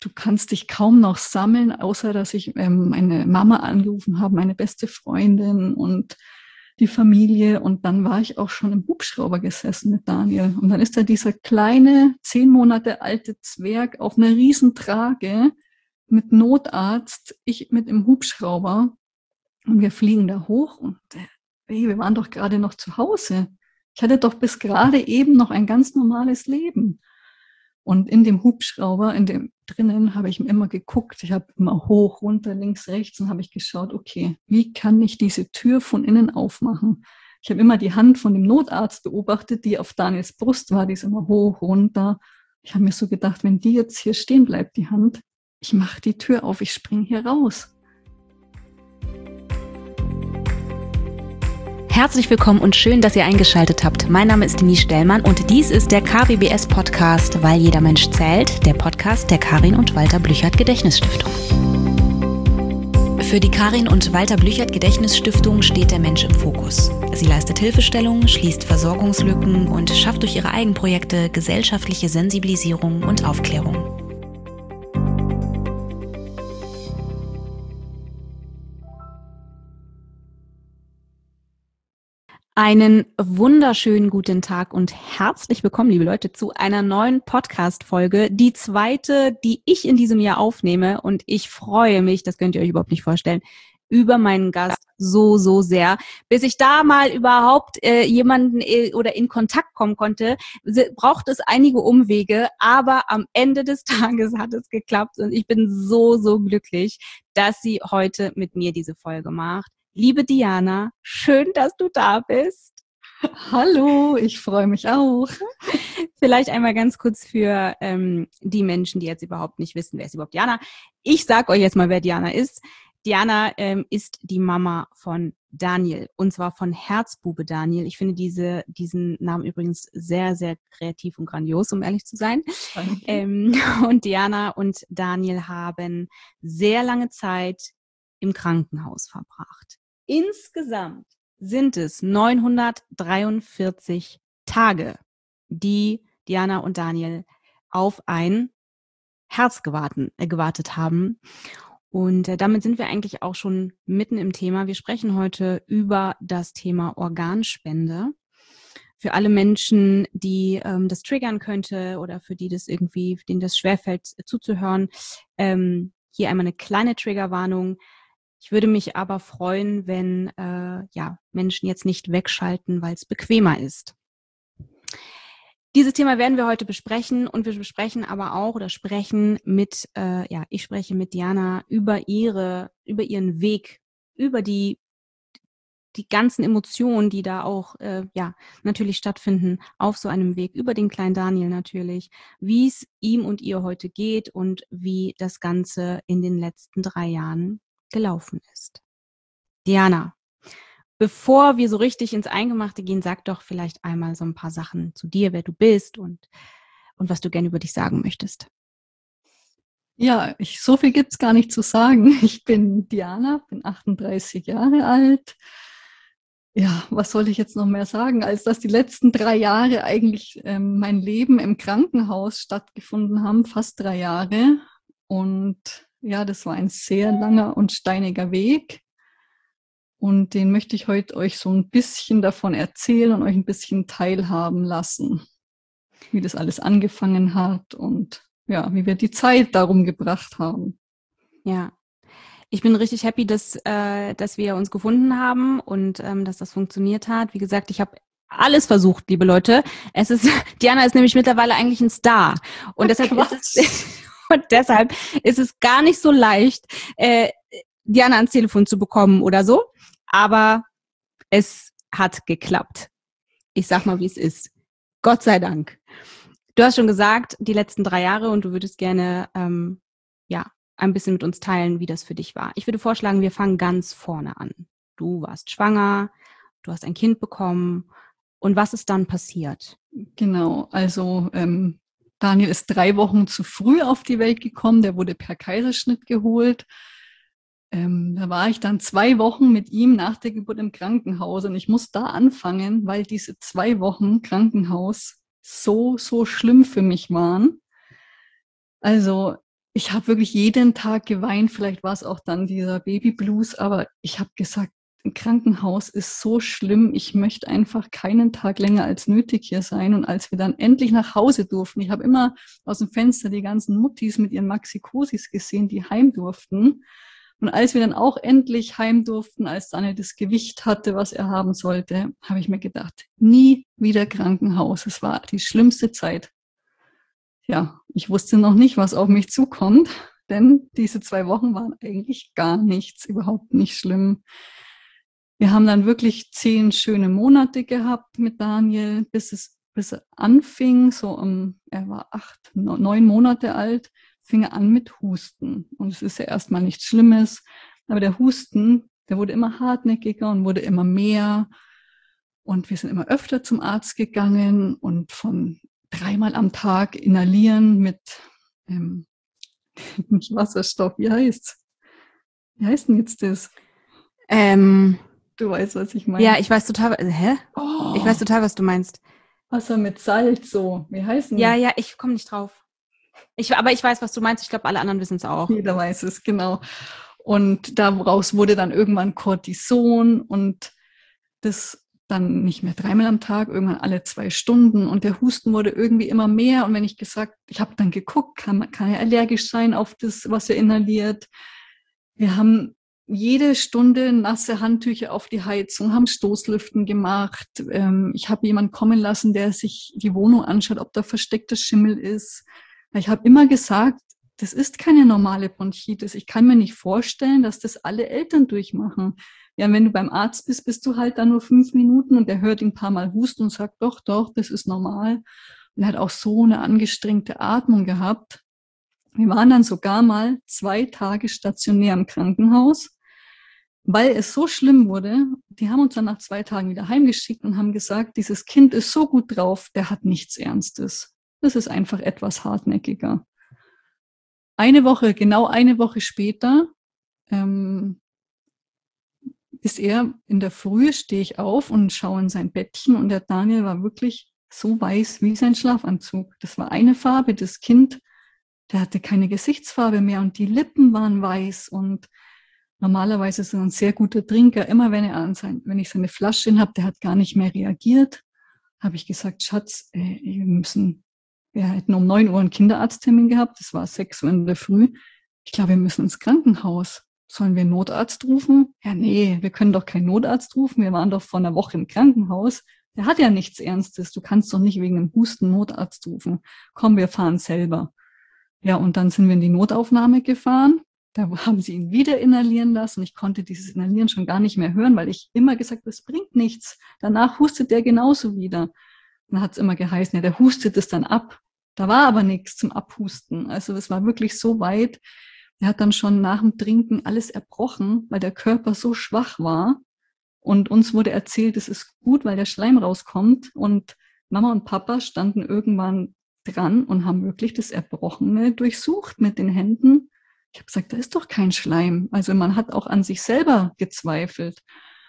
du kannst dich kaum noch sammeln, außer dass ich meine Mama angerufen habe, meine beste Freundin und die Familie. Und dann war ich auch schon im Hubschrauber gesessen mit Daniel. Und dann ist da dieser kleine, 10 Monate alte Zwerg auf einer Riesentrage mit Notarzt, ich mit im Hubschrauber. Und wir fliegen da hoch und hey, wir waren doch gerade noch zu Hause. Ich hatte doch bis gerade eben noch ein ganz normales Leben. Und in dem Hubschrauber, in dem drinnen, habe ich immer geguckt. Ich habe immer hoch, runter, links, rechts und habe ich geschaut, okay, wie kann ich diese Tür von innen aufmachen? Ich habe immer die Hand von dem Notarzt beobachtet, die auf Daniels Brust war, die ist immer hoch, runter. Ich habe mir so gedacht, wenn die jetzt hier stehen bleibt, die Hand, ich mache die Tür auf, ich springe hier raus. Herzlich willkommen und schön, dass ihr eingeschaltet habt. Mein Name ist Denise Stellmann und dies ist der KWBS-Podcast, weil jeder Mensch zählt, der Podcast der Karin und Walter Blüchert Gedächtnisstiftung. Für die Karin und Walter Blüchert Gedächtnisstiftung steht der Mensch im Fokus. Sie leistet Hilfestellung, schließt Versorgungslücken und schafft durch ihre Eigenprojekte gesellschaftliche Sensibilisierung und Aufklärung. Einen wunderschönen guten Tag und herzlich willkommen, liebe Leute, zu einer neuen Podcast-Folge. Die zweite, die ich in diesem Jahr aufnehme, und ich freue mich, das könnt ihr euch überhaupt nicht vorstellen, über meinen Gast so sehr. Bis ich da mal überhaupt jemanden oder in Kontakt kommen konnte, braucht es einige Umwege, aber am Ende des Tages hat es geklappt und ich bin so glücklich, dass sie heute mit mir diese Folge macht. Liebe Diana, schön, dass du da bist. Hallo, ich freue mich auch. Vielleicht einmal ganz kurz für die Menschen, die jetzt überhaupt nicht wissen, wer ist überhaupt Diana. Ich sage euch jetzt mal, wer Diana ist. Diana ist die Mama von Daniel, und zwar von Herzbube Daniel. Ich finde diesen Namen übrigens sehr kreativ und grandios, um ehrlich zu sein. Und Diana und Daniel haben sehr lange Zeit im Krankenhaus verbracht. Insgesamt sind es 943 Tage, die Diana und Daniel auf ein Herz gewartet haben. Und damit sind wir eigentlich auch schon mitten im Thema. Wir sprechen heute über das Thema Organspende. Für alle Menschen, die das triggern könnte oder für die denen das schwerfällt zuzuhören, hier einmal eine kleine Triggerwarnung. Ich würde mich aber freuen, wenn Menschen jetzt nicht wegschalten, weil es bequemer ist. Dieses Thema werden wir heute besprechen und wir besprechen aber auch oder sprechen mit, ich spreche mit Diana über ihren Weg, über die ganzen Emotionen, die da auch natürlich stattfinden auf so einem Weg, über den kleinen Daniel natürlich, wie es ihm und ihr heute geht und wie das Ganze in den letzten 3 Jahren gelaufen ist. Diana, bevor wir so richtig ins Eingemachte gehen, sag doch vielleicht einmal so ein paar Sachen zu dir, wer du bist und was du gerne über dich sagen möchtest. Ja, so viel gibt's gar nicht zu sagen. Ich bin Diana, bin 38 Jahre alt. Ja, was soll ich jetzt noch mehr sagen, als dass die letzten 3 Jahre eigentlich mein Leben im Krankenhaus stattgefunden haben, fast 3 Jahre. Und ja, das war ein sehr langer und steiniger Weg. Und den möchte ich heute euch so ein bisschen davon erzählen und euch ein bisschen teilhaben lassen, wie das alles angefangen hat und ja, wie wir die Zeit darum gebracht haben. Ja, ich bin richtig happy, dass wir uns gefunden haben und dass das funktioniert hat. Wie gesagt, ich habe alles versucht, liebe Leute. Diana ist nämlich mittlerweile eigentlich ein Star. Und deshalb ist es gar nicht so leicht, Diana ans Telefon zu bekommen oder so. Aber es hat geklappt. Ich sag mal, wie es ist. Gott sei Dank. Du hast schon gesagt, die letzten 3 Jahre und du würdest gerne ein bisschen mit uns teilen, wie das für dich war. Ich würde vorschlagen, wir fangen ganz vorne an. Du warst schwanger, du hast ein Kind bekommen. Und was ist dann passiert? Genau, also Daniel ist 3 Wochen zu früh auf die Welt gekommen. Der wurde per Kaiserschnitt geholt. Da war ich dann 2 Wochen mit ihm nach der Geburt im Krankenhaus. Und ich muss da anfangen, weil diese 2 Wochen Krankenhaus so schlimm für mich waren. Also Ich habe wirklich jeden Tag geweint. Vielleicht war es auch dann dieser Babyblues, aber ich habe gesagt, ein Krankenhaus ist so schlimm. Ich möchte einfach keinen Tag länger als nötig hier sein. Und als wir dann endlich nach Hause durften, ich habe immer aus dem Fenster die ganzen Muttis mit ihren Maxikosis gesehen, die heim durften. Und als wir dann auch endlich heim durften, als Daniel das Gewicht hatte, was er haben sollte, habe ich mir gedacht, nie wieder Krankenhaus. Es war die schlimmste Zeit. Ja, ich wusste noch nicht, was auf mich zukommt, denn diese 2 Wochen waren eigentlich gar nichts, überhaupt nicht schlimm. Wir haben dann wirklich 10 schöne Monate gehabt mit Daniel, bis er anfing, er war 8, 9 Monate alt, fing er an mit Husten. Und es ist ja erstmal nichts Schlimmes, aber der Husten, der wurde immer hartnäckiger und wurde immer mehr. Und wir sind immer öfter zum Arzt gegangen und von 3-mal am Tag inhalieren mit nicht Wasserstoff. Wie heißt's? Wie heißt denn jetzt das? Du weißt, was ich meine. Ja, ich weiß total, hä? Oh, Ich weiß total, was du meinst. Wasser mit Salz, so. Wie heißt denn Ja, das? ja, ich komme nicht drauf. Aber ich weiß, was du meinst. Ich glaube, alle anderen wissen es auch. Jeder weiß es, genau. Und daraus wurde dann irgendwann Cortison und das dann nicht mehr 3-mal am Tag, irgendwann alle 2 Stunden. Und der Husten wurde irgendwie immer mehr. Und wenn ich habe dann geguckt, kann er allergisch sein auf das, was er inhaliert. Wir haben jede Stunde nasse Handtücher auf die Heizung, haben Stoßlüften gemacht. Ich habe jemanden kommen lassen, der sich die Wohnung anschaut, ob da versteckter Schimmel ist. Ich habe immer gesagt, das ist keine normale Bronchitis. Ich kann mir nicht vorstellen, dass das alle Eltern durchmachen. Ja, wenn du beim Arzt bist, bist du halt da nur 5 Minuten und der hört ihn ein paar Mal husten und sagt, doch, doch, das ist normal. Und er hat auch so eine angestrengte Atmung gehabt. Wir waren dann sogar mal 2 Tage stationär im Krankenhaus, weil es so schlimm wurde. Die haben uns dann nach 2 Tagen wieder heimgeschickt und haben gesagt, dieses Kind ist so gut drauf, der hat nichts Ernstes. Das ist einfach etwas hartnäckiger. Genau eine Woche später, ist er in der Früh, stehe ich auf und schaue in sein Bettchen und der Daniel war wirklich so weiß wie sein Schlafanzug. Das war eine Farbe. Das Kind, der hatte keine Gesichtsfarbe mehr und die Lippen waren weiß und normalerweise ist er ein sehr guter Trinker. Immer wenn ich seine Flasche habe, der hat gar nicht mehr reagiert. Habe ich gesagt, Schatz, wir hätten um 9 Uhr einen Kinderarzttermin gehabt. Das war 6 Uhr in der Früh. Ich glaube, wir müssen ins Krankenhaus. Sollen wir einen Notarzt rufen? Ja, nee, wir können doch keinen Notarzt rufen. Wir waren doch vor einer Woche im Krankenhaus. Der hat ja nichts Ernstes. Du kannst doch nicht wegen einem Husten einen Notarzt rufen. Komm, wir fahren selber. Ja, und dann sind wir in die Notaufnahme gefahren. Da haben sie ihn wieder inhalieren lassen. Ich konnte dieses Inhalieren schon gar nicht mehr hören, weil ich immer gesagt habe, das bringt nichts. Danach hustet der genauso wieder. Dann hat es immer geheißen, ja, der hustet es dann ab. Da war aber nichts zum Abhusten. Also das war wirklich so weit. Er hat dann schon nach dem Trinken alles erbrochen, weil der Körper so schwach war. Und uns wurde erzählt, es ist gut, weil der Schleim rauskommt. Und Mama und Papa standen irgendwann dran und haben wirklich das Erbrochene durchsucht mit den Händen. Ich habe gesagt, da ist doch kein Schleim. Also man hat auch an sich selber gezweifelt.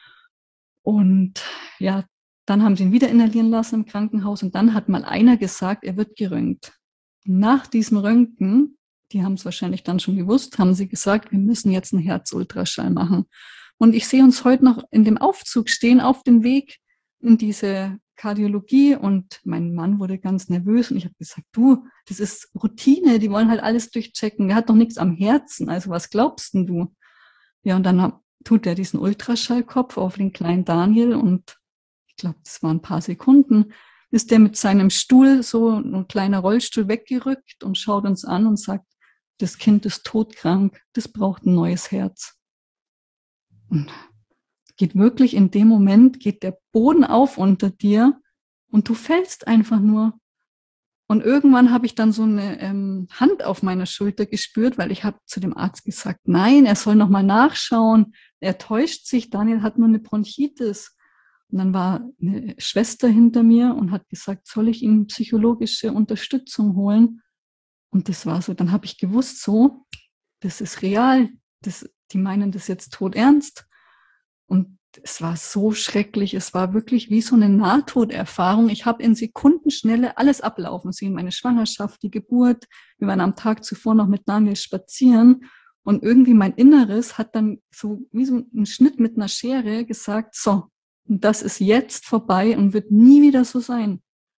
Und ja, dann haben sie ihn wieder inhalieren lassen im Krankenhaus und dann hat mal einer gesagt, er wird geröntgt. Nach diesem Röntgen, die haben es wahrscheinlich dann schon gewusst, haben sie gesagt, wir müssen jetzt einen Herzultraschall machen. Und ich sehe uns heute noch in dem Aufzug stehen, auf dem Weg in diese Kardiologie und mein Mann wurde ganz nervös und ich habe gesagt, du, das ist Routine, die wollen halt alles durchchecken, der hat doch nichts am Herzen, also was glaubst denn du? Ja, und dann tut er diesen Ultraschallkopf auf den kleinen Daniel und ich glaube, das waren ein paar Sekunden, ist der mit seinem Stuhl, so ein kleiner Rollstuhl weggerückt und schaut uns an und sagt, das Kind ist todkrank, das braucht ein neues Herz. Und geht wirklich in dem Moment, geht der Boden auf unter dir und du fällst einfach nur. Und irgendwann habe ich dann so eine Hand auf meiner Schulter gespürt, weil ich habe zu dem Arzt gesagt, nein, er soll nochmal nachschauen. Er täuscht sich, Daniel hat nur eine Bronchitis. Und dann war eine Schwester hinter mir und hat gesagt, soll ich ihm psychologische Unterstützung holen? Und das war so, dann habe ich gewusst, so, das ist real, die meinen das jetzt todernst. Und es war so schrecklich. Es war wirklich wie so eine Nahtoderfahrung. Ich habe in Sekundenschnelle alles ablaufen sehen. Meine Schwangerschaft, die Geburt. Wir waren am Tag zuvor noch mit Daniel spazieren. Und irgendwie mein Inneres hat dann so wie so einen Schnitt mit einer Schere gesagt, so, und das ist jetzt vorbei und wird nie wieder so sein.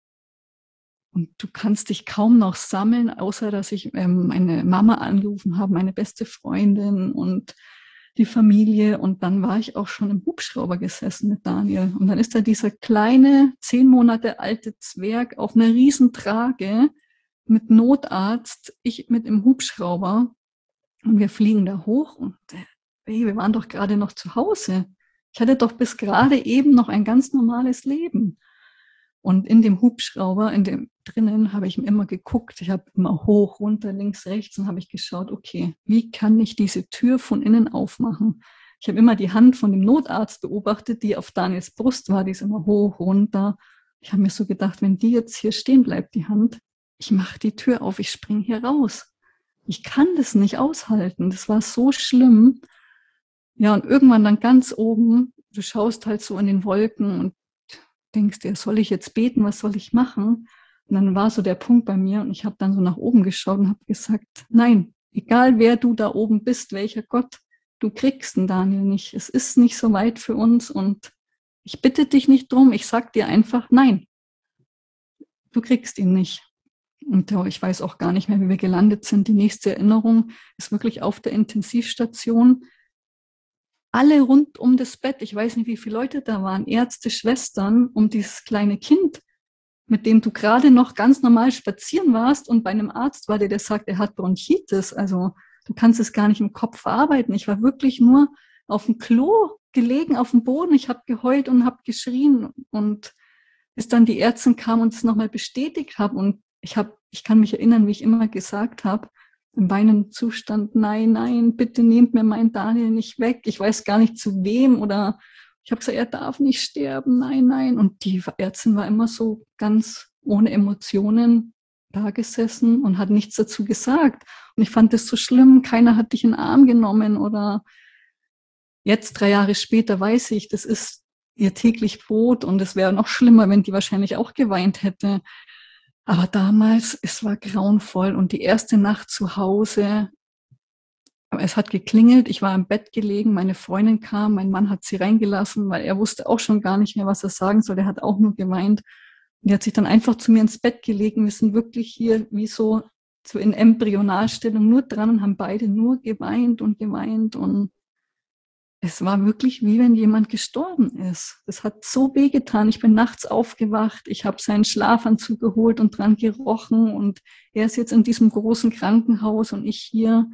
Und du kannst dich kaum noch sammeln, außer dass ich meine Mama angerufen habe, meine beste Freundin und die Familie. Und dann war ich auch schon im Hubschrauber gesessen mit Daniel. Und dann ist da dieser kleine, 10 Monate alte Zwerg auf einer Riesentrage mit Notarzt, ich mit im Hubschrauber. Und wir fliegen da hoch und hey, wir waren doch gerade noch zu Hause. Ich hatte doch bis gerade eben noch ein ganz normales Leben. Und in dem Hubschrauber, in dem drinnen, habe ich immer geguckt. Ich habe immer hoch, runter, links, rechts und habe ich geschaut, okay, wie kann ich diese Tür von innen aufmachen? Ich habe immer die Hand von dem Notarzt beobachtet, die auf Daniels Brust war, die ist immer hoch, runter. Ich habe mir so gedacht, wenn die jetzt hier stehen bleibt, die Hand, ich mache die Tür auf, ich springe hier raus. Ich kann das nicht aushalten. Das war so schlimm. Ja, und irgendwann dann ganz oben, du schaust halt so in den Wolken und denkst dir, soll ich jetzt beten, was soll ich machen? Und dann war so der Punkt bei mir und ich habe dann so nach oben geschaut und habe gesagt, nein, egal wer du da oben bist, welcher Gott, du kriegst den Daniel nicht. Es ist nicht so weit für uns und ich bitte dich nicht drum, ich sag dir einfach, nein, du kriegst ihn nicht. Und ich weiß auch gar nicht mehr, wie wir gelandet sind. Die nächste Erinnerung ist wirklich auf der Intensivstation. Alle rund um das Bett, ich weiß nicht, wie viele Leute da waren, Ärzte, Schwestern, um dieses kleine Kind, mit dem du gerade noch ganz normal spazieren warst und bei einem Arzt war, der sagt, er hat Bronchitis. Also du kannst es gar nicht im Kopf verarbeiten. Ich war wirklich nur auf dem Klo gelegen, auf dem Boden. Ich habe geheult und habe geschrien und bis dann die Ärztin kam und es nochmal bestätigt haben. Und ich kann mich erinnern, wie ich immer gesagt habe, im weinenden Zustand, nein, nein, bitte nehmt mir meinen Daniel nicht weg. Ich weiß gar nicht zu wem oder ich habe gesagt, er darf nicht sterben, nein, nein. Und die Ärztin war immer so ganz ohne Emotionen da gesessen und hat nichts dazu gesagt. Und ich fand das so schlimm, keiner hat dich in den Arm genommen oder jetzt 3 Jahre später weiß ich, das ist ihr täglich Brot und es wäre noch schlimmer, wenn die wahrscheinlich auch geweint hätte. Aber damals, es war grauenvoll und die erste Nacht zu Hause, es hat geklingelt, ich war im Bett gelegen, meine Freundin kam, mein Mann hat sie reingelassen, weil er wusste auch schon gar nicht mehr, was er sagen soll, er hat auch nur geweint. Und die hat sich dann einfach zu mir ins Bett gelegt, wir sind wirklich hier wie so in Embryonalstellung nur dran und haben beide nur geweint und es war wirklich wie wenn jemand gestorben ist. Das hat so wehgetan. Ich bin nachts aufgewacht, ich habe seinen Schlafanzug geholt und dran gerochen und er ist jetzt in diesem großen Krankenhaus und ich hier.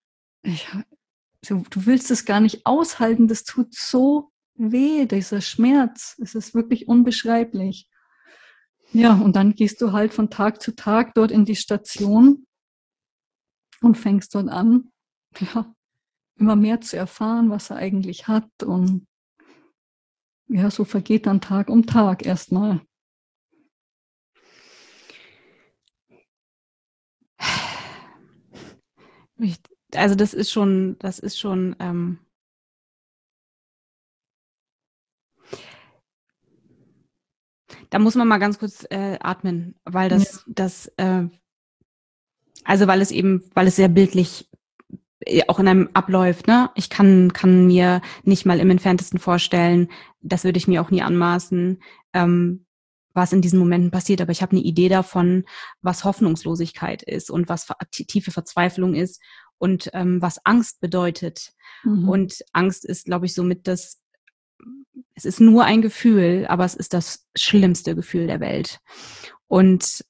Du willst es gar nicht aushalten, das tut so weh, dieser Schmerz. Es ist wirklich unbeschreiblich. Ja, und dann gehst du halt von Tag zu Tag dort in die Station und fängst dort an, ja, immer mehr zu erfahren, was er eigentlich hat. Und ja, so vergeht dann Tag um Tag erstmal. Also das ist schon, da muss man mal ganz kurz atmen, weil weil es sehr bildlich auch in einem abläuft, ne? Ich kann mir nicht mal im Entferntesten vorstellen, das würde ich mir auch nie anmaßen, was in diesen Momenten passiert, aber ich habe eine Idee davon, was Hoffnungslosigkeit ist und was tiefe Verzweiflung ist und was Angst bedeutet. Mhm. Und Angst ist, glaube ich, somit es ist nur ein Gefühl, aber es ist das schlimmste Gefühl der Welt. Und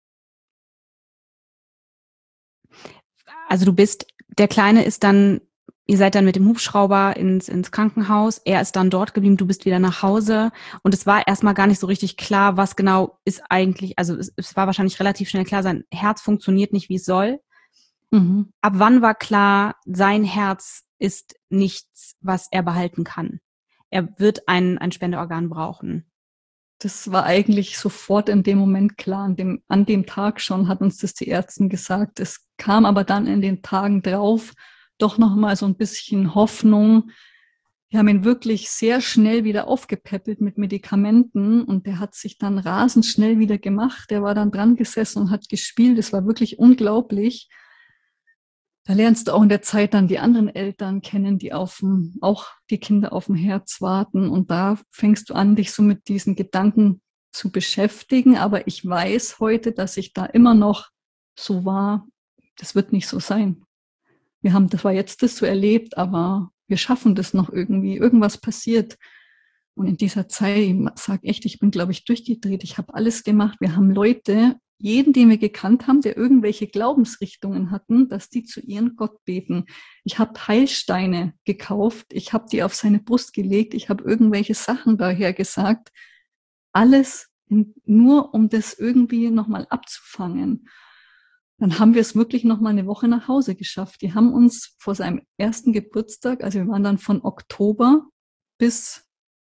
also der Kleine ist dann, ihr seid dann mit dem Hubschrauber ins Krankenhaus, er ist dann dort geblieben, du bist wieder nach Hause und es war erstmal gar nicht so richtig klar, was genau ist eigentlich, also es war wahrscheinlich relativ schnell klar, sein Herz funktioniert nicht, wie es soll. Mhm. Ab wann war klar, sein Herz ist nichts, was er behalten kann? Er wird ein Spenderorgan brauchen. Das war eigentlich sofort in dem Moment klar. An dem Tag schon hat uns das die Ärztin gesagt. Es kam aber dann in den Tagen drauf doch noch mal so ein bisschen Hoffnung. Wir haben ihn wirklich sehr schnell wieder aufgepäppelt mit Medikamenten und der hat sich dann rasend schnell wieder gemacht. Der war dann dran gesessen und hat gespielt. Es war wirklich unglaublich. Da lernst du auch in der Zeit dann die anderen Eltern kennen, die auch die Kinder auf dem Herz warten. Und da fängst du an, dich so mit diesen Gedanken zu beschäftigen. Aber ich weiß heute, dass ich da immer noch so war. Das wird nicht so sein. Wir haben das war jetzt das so erlebt, aber wir schaffen das noch irgendwie. Irgendwas passiert. Und in dieser Zeit, ich sage echt, ich bin, glaube ich, durchgedreht. Ich habe alles gemacht. Wir haben Leute, jeden, den wir gekannt haben, der irgendwelche Glaubensrichtungen hatten, dass die zu ihren Gott beten. Ich habe Heilsteine gekauft. Ich habe die auf seine Brust gelegt. Ich habe irgendwelche Sachen daher gesagt. Alles nur, um das irgendwie nochmal abzufangen. Dann haben wir es wirklich nochmal eine Woche nach Hause geschafft. Die haben uns vor seinem ersten Geburtstag, also wir waren dann von Oktober bis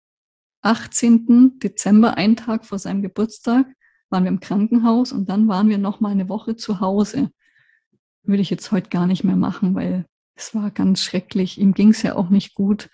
18. Dezember, einen Tag vor seinem Geburtstag, waren wir im Krankenhaus und dann waren wir noch mal eine Woche zu Hause. Würde ich jetzt heute gar nicht mehr machen, weil es war ganz schrecklich. Ihm ging es ja auch nicht gut.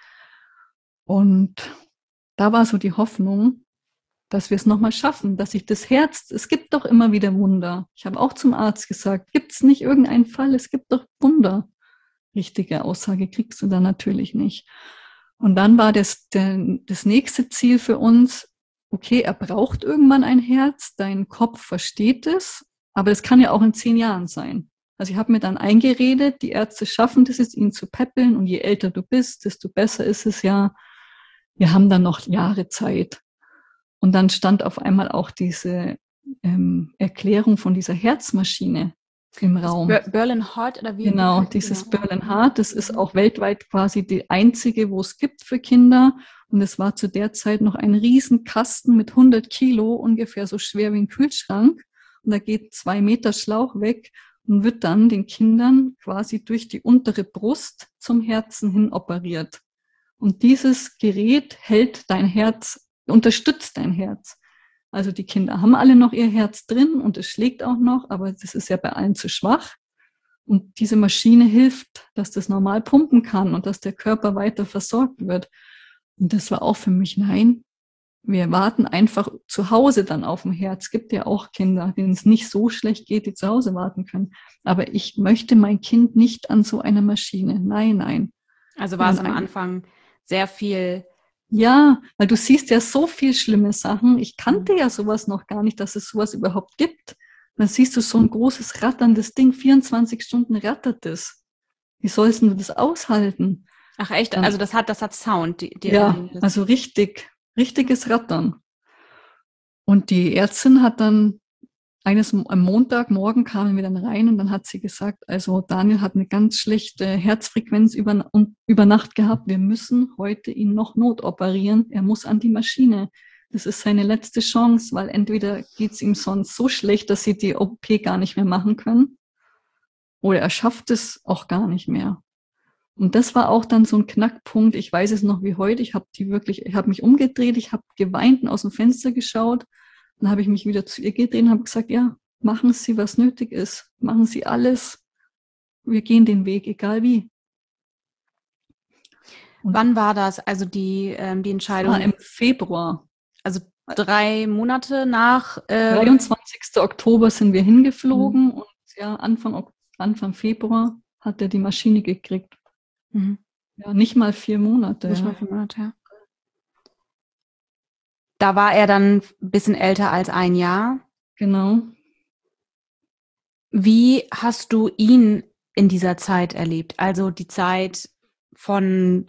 Und da war so die Hoffnung, dass wir es noch mal schaffen, dass sich das Herz, es gibt doch immer wieder Wunder. Ich habe auch zum Arzt gesagt, gibt es nicht irgendeinen Fall? Es gibt doch Wunder. Richtige Aussage kriegst du da natürlich nicht. Und dann war das nächste Ziel für uns, okay, er braucht irgendwann ein Herz, dein Kopf versteht es, aber das kann ja auch in 10 Jahren sein. Also ich habe mir dann eingeredet, die Ärzte schaffen das jetzt, ihn zu peppeln und je älter du bist, desto besser ist es ja. Wir haben dann noch Jahre Zeit. Und dann stand auf einmal auch diese Erklärung von dieser Herzmaschine im Raum. Berlin Heart oder wie? Genau, dieses Berlin Heart, das ist auch weltweit quasi die einzige, wo es gibt für Kinder. Und es war zu der Zeit noch ein Riesenkasten mit 100 Kilo, ungefähr so schwer wie ein Kühlschrank. Und da geht 2 Meter Schlauch weg und wird dann den Kindern quasi durch die untere Brust zum Herzen hin operiert. Und dieses Gerät hält dein Herz, unterstützt dein Herz. Also die Kinder haben alle noch ihr Herz drin und es schlägt auch noch, aber das ist ja bei allen zu schwach. Und diese Maschine hilft, dass das normal pumpen kann und dass der Körper weiter versorgt wird. Und das war auch für mich, nein, wir warten einfach zu Hause dann auf dem Herz. Es gibt ja auch Kinder, denen es nicht so schlecht geht, die zu Hause warten können. Aber ich möchte mein Kind nicht an so einer Maschine. Nein, nein. Also war es am Anfang sehr viel. Ja, weil du siehst ja so viel schlimme Sachen. Ich kannte ja sowas noch gar nicht, dass es sowas überhaupt gibt. Dann siehst du so ein großes ratterndes Ding, 24 Stunden rattert es. Wie sollst du das aushalten? Ach echt? Also das hat Sound. Ja, also richtiges Rattern. Und die Ärztin hat dann am Montagmorgen kamen wir dann rein und dann hat sie gesagt, also Daniel hat eine ganz schlechte Herzfrequenz über Nacht gehabt. Wir müssen heute ihn noch notoperieren. Er muss an die Maschine. Das ist seine letzte Chance, weil entweder geht es ihm sonst so schlecht, dass sie die OP gar nicht mehr machen können, oder er schafft es auch gar nicht mehr. Und das war auch dann so ein Knackpunkt. Ich weiß es noch wie heute. Ich habe mich umgedreht, ich habe geweint und aus dem Fenster geschaut. Dann habe ich mich wieder zu ihr gedreht und habe gesagt, ja, machen Sie, was nötig ist. Machen Sie alles. Wir gehen den Weg, egal wie. Und wann war das? Also die Entscheidung? Das war im Februar. Also 3 Monate nach 23. Oktober sind wir hingeflogen und ja, Anfang Februar hat er die Maschine gekriegt. Mhm. Ja, nicht mal 4 Monate. Nicht mal 4 Monate, ja. Da war er dann ein bisschen älter als 1 Jahr. Genau. Wie hast du ihn in dieser Zeit erlebt? Also die Zeit von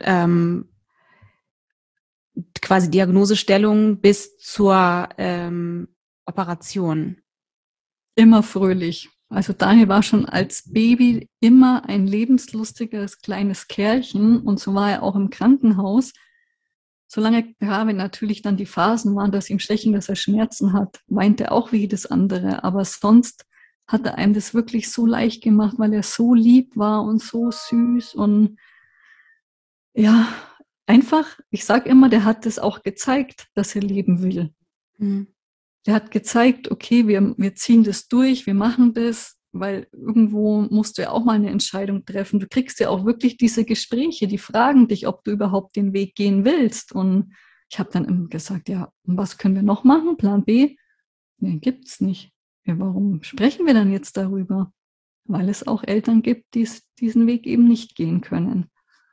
quasi Diagnosestellung bis zur Operation? Immer fröhlich. Also Daniel war schon als Baby immer ein lebenslustiges kleines Kerlchen und so war er auch im Krankenhaus. Solange, ja, wenn natürlich dann die Phasen waren, dass ihm schlecht ging, dass er Schmerzen hat, weint er auch wie jedes andere. Aber sonst hat er einem das wirklich so leicht gemacht, weil er so lieb war und so süß und ja, einfach, ich sage immer, der hat es auch gezeigt, dass er leben will. Mhm. Der hat gezeigt, okay, wir ziehen das durch, wir machen das. weil irgendwo musst du ja auch mal eine Entscheidung treffen. Du kriegst ja auch wirklich diese Gespräche, die fragen dich, ob du überhaupt den Weg gehen willst. Und ich habe dann immer gesagt, ja, und was können wir noch machen? Plan B? Nee, gibt's nicht. Ja, warum sprechen wir dann jetzt darüber? Weil es auch Eltern gibt, die diesen Weg eben nicht gehen können.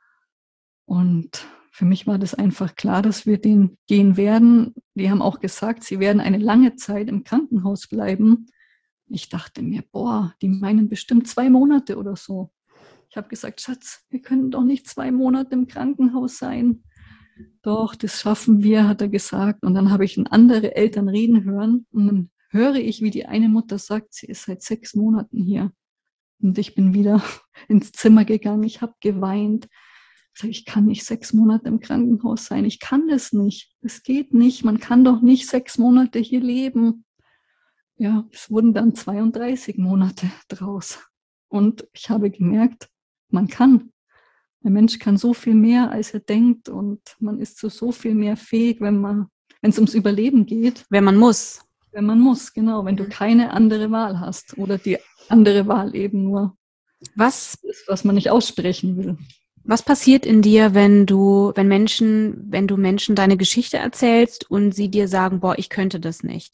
Und für mich war das einfach klar, dass wir den gehen werden. Die haben auch gesagt, sie werden eine lange Zeit im Krankenhaus bleiben. Ich dachte mir, boah, die meinen bestimmt 2 Monate oder so. Ich habe gesagt, Schatz, wir können doch nicht 2 Monate im Krankenhaus sein. Doch, das schaffen wir, hat er gesagt. Und dann habe ich andere Eltern reden hören. Und dann höre ich, wie die eine Mutter sagt, sie ist seit 6 Monaten hier. Und ich bin wieder ins Zimmer gegangen. Ich habe geweint. Ich sage, ich kann nicht 6 Monate im Krankenhaus sein. Ich kann das nicht. Das geht nicht. Man kann doch nicht 6 Monate hier leben. Ja, es wurden dann 32 Monate draus. Und ich habe gemerkt, man kann. Der Mensch kann so viel mehr, als er denkt. Und man ist zu so viel mehr fähig, wenn es ums Überleben geht. Wenn man muss. Wenn man muss, genau. Wenn du keine andere Wahl hast. Oder die andere Wahl eben nur was ist, was man nicht aussprechen will. Was passiert in dir, wenn du Menschen deine Geschichte erzählst und sie dir sagen, boah, ich könnte das nicht?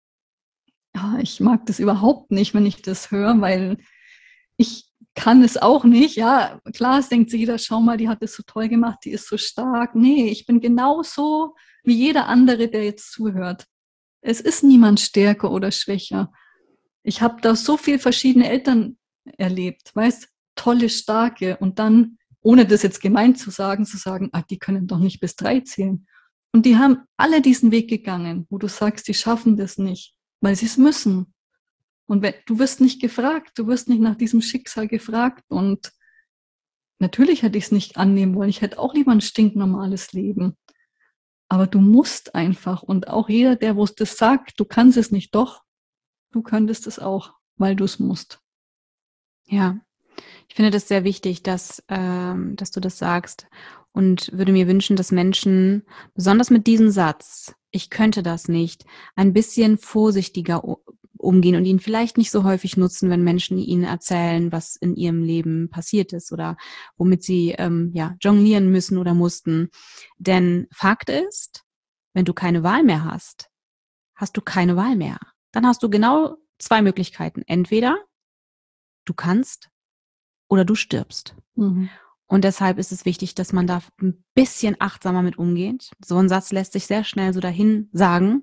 Ja, ich mag das überhaupt nicht, wenn ich das höre, weil ich kann es auch nicht. Ja, klar, es denkt sich jeder, schau mal, die hat es so toll gemacht, die ist so stark. Nee, ich bin genauso wie jeder andere, der jetzt zuhört. Es ist niemand stärker oder schwächer. Ich habe da so viele verschiedene Eltern erlebt, weißt, tolle, starke und dann, ohne das jetzt gemein zu sagen, die können doch nicht bis 3 zählen. Und die haben alle diesen Weg gegangen, wo du sagst, die schaffen das nicht, weil sie es müssen. Und du wirst nicht gefragt, du wirst nicht nach diesem Schicksal gefragt. Und natürlich hätte ich es nicht annehmen wollen. Ich hätte auch lieber ein stinknormales Leben. Aber du musst einfach. Und auch jeder, der wo es das sagt, du kannst es nicht, doch, du könntest es auch, weil du es musst. Ja, ich finde das sehr wichtig, dass du das sagst und würde mir wünschen, dass Menschen, besonders mit diesem Satz, ich könnte das nicht, ein bisschen vorsichtiger umgehen und ihn vielleicht nicht so häufig nutzen, wenn Menschen ihnen erzählen, was in ihrem Leben passiert ist oder womit sie jonglieren müssen oder mussten. Denn Fakt ist, wenn du keine Wahl mehr hast, hast du keine Wahl mehr. Dann hast du genau 2 Möglichkeiten. Entweder du kannst oder du stirbst. Mhm. Und deshalb ist es wichtig, dass man da ein bisschen achtsamer mit umgeht. So ein Satz lässt sich sehr schnell so dahin sagen.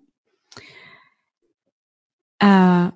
Dann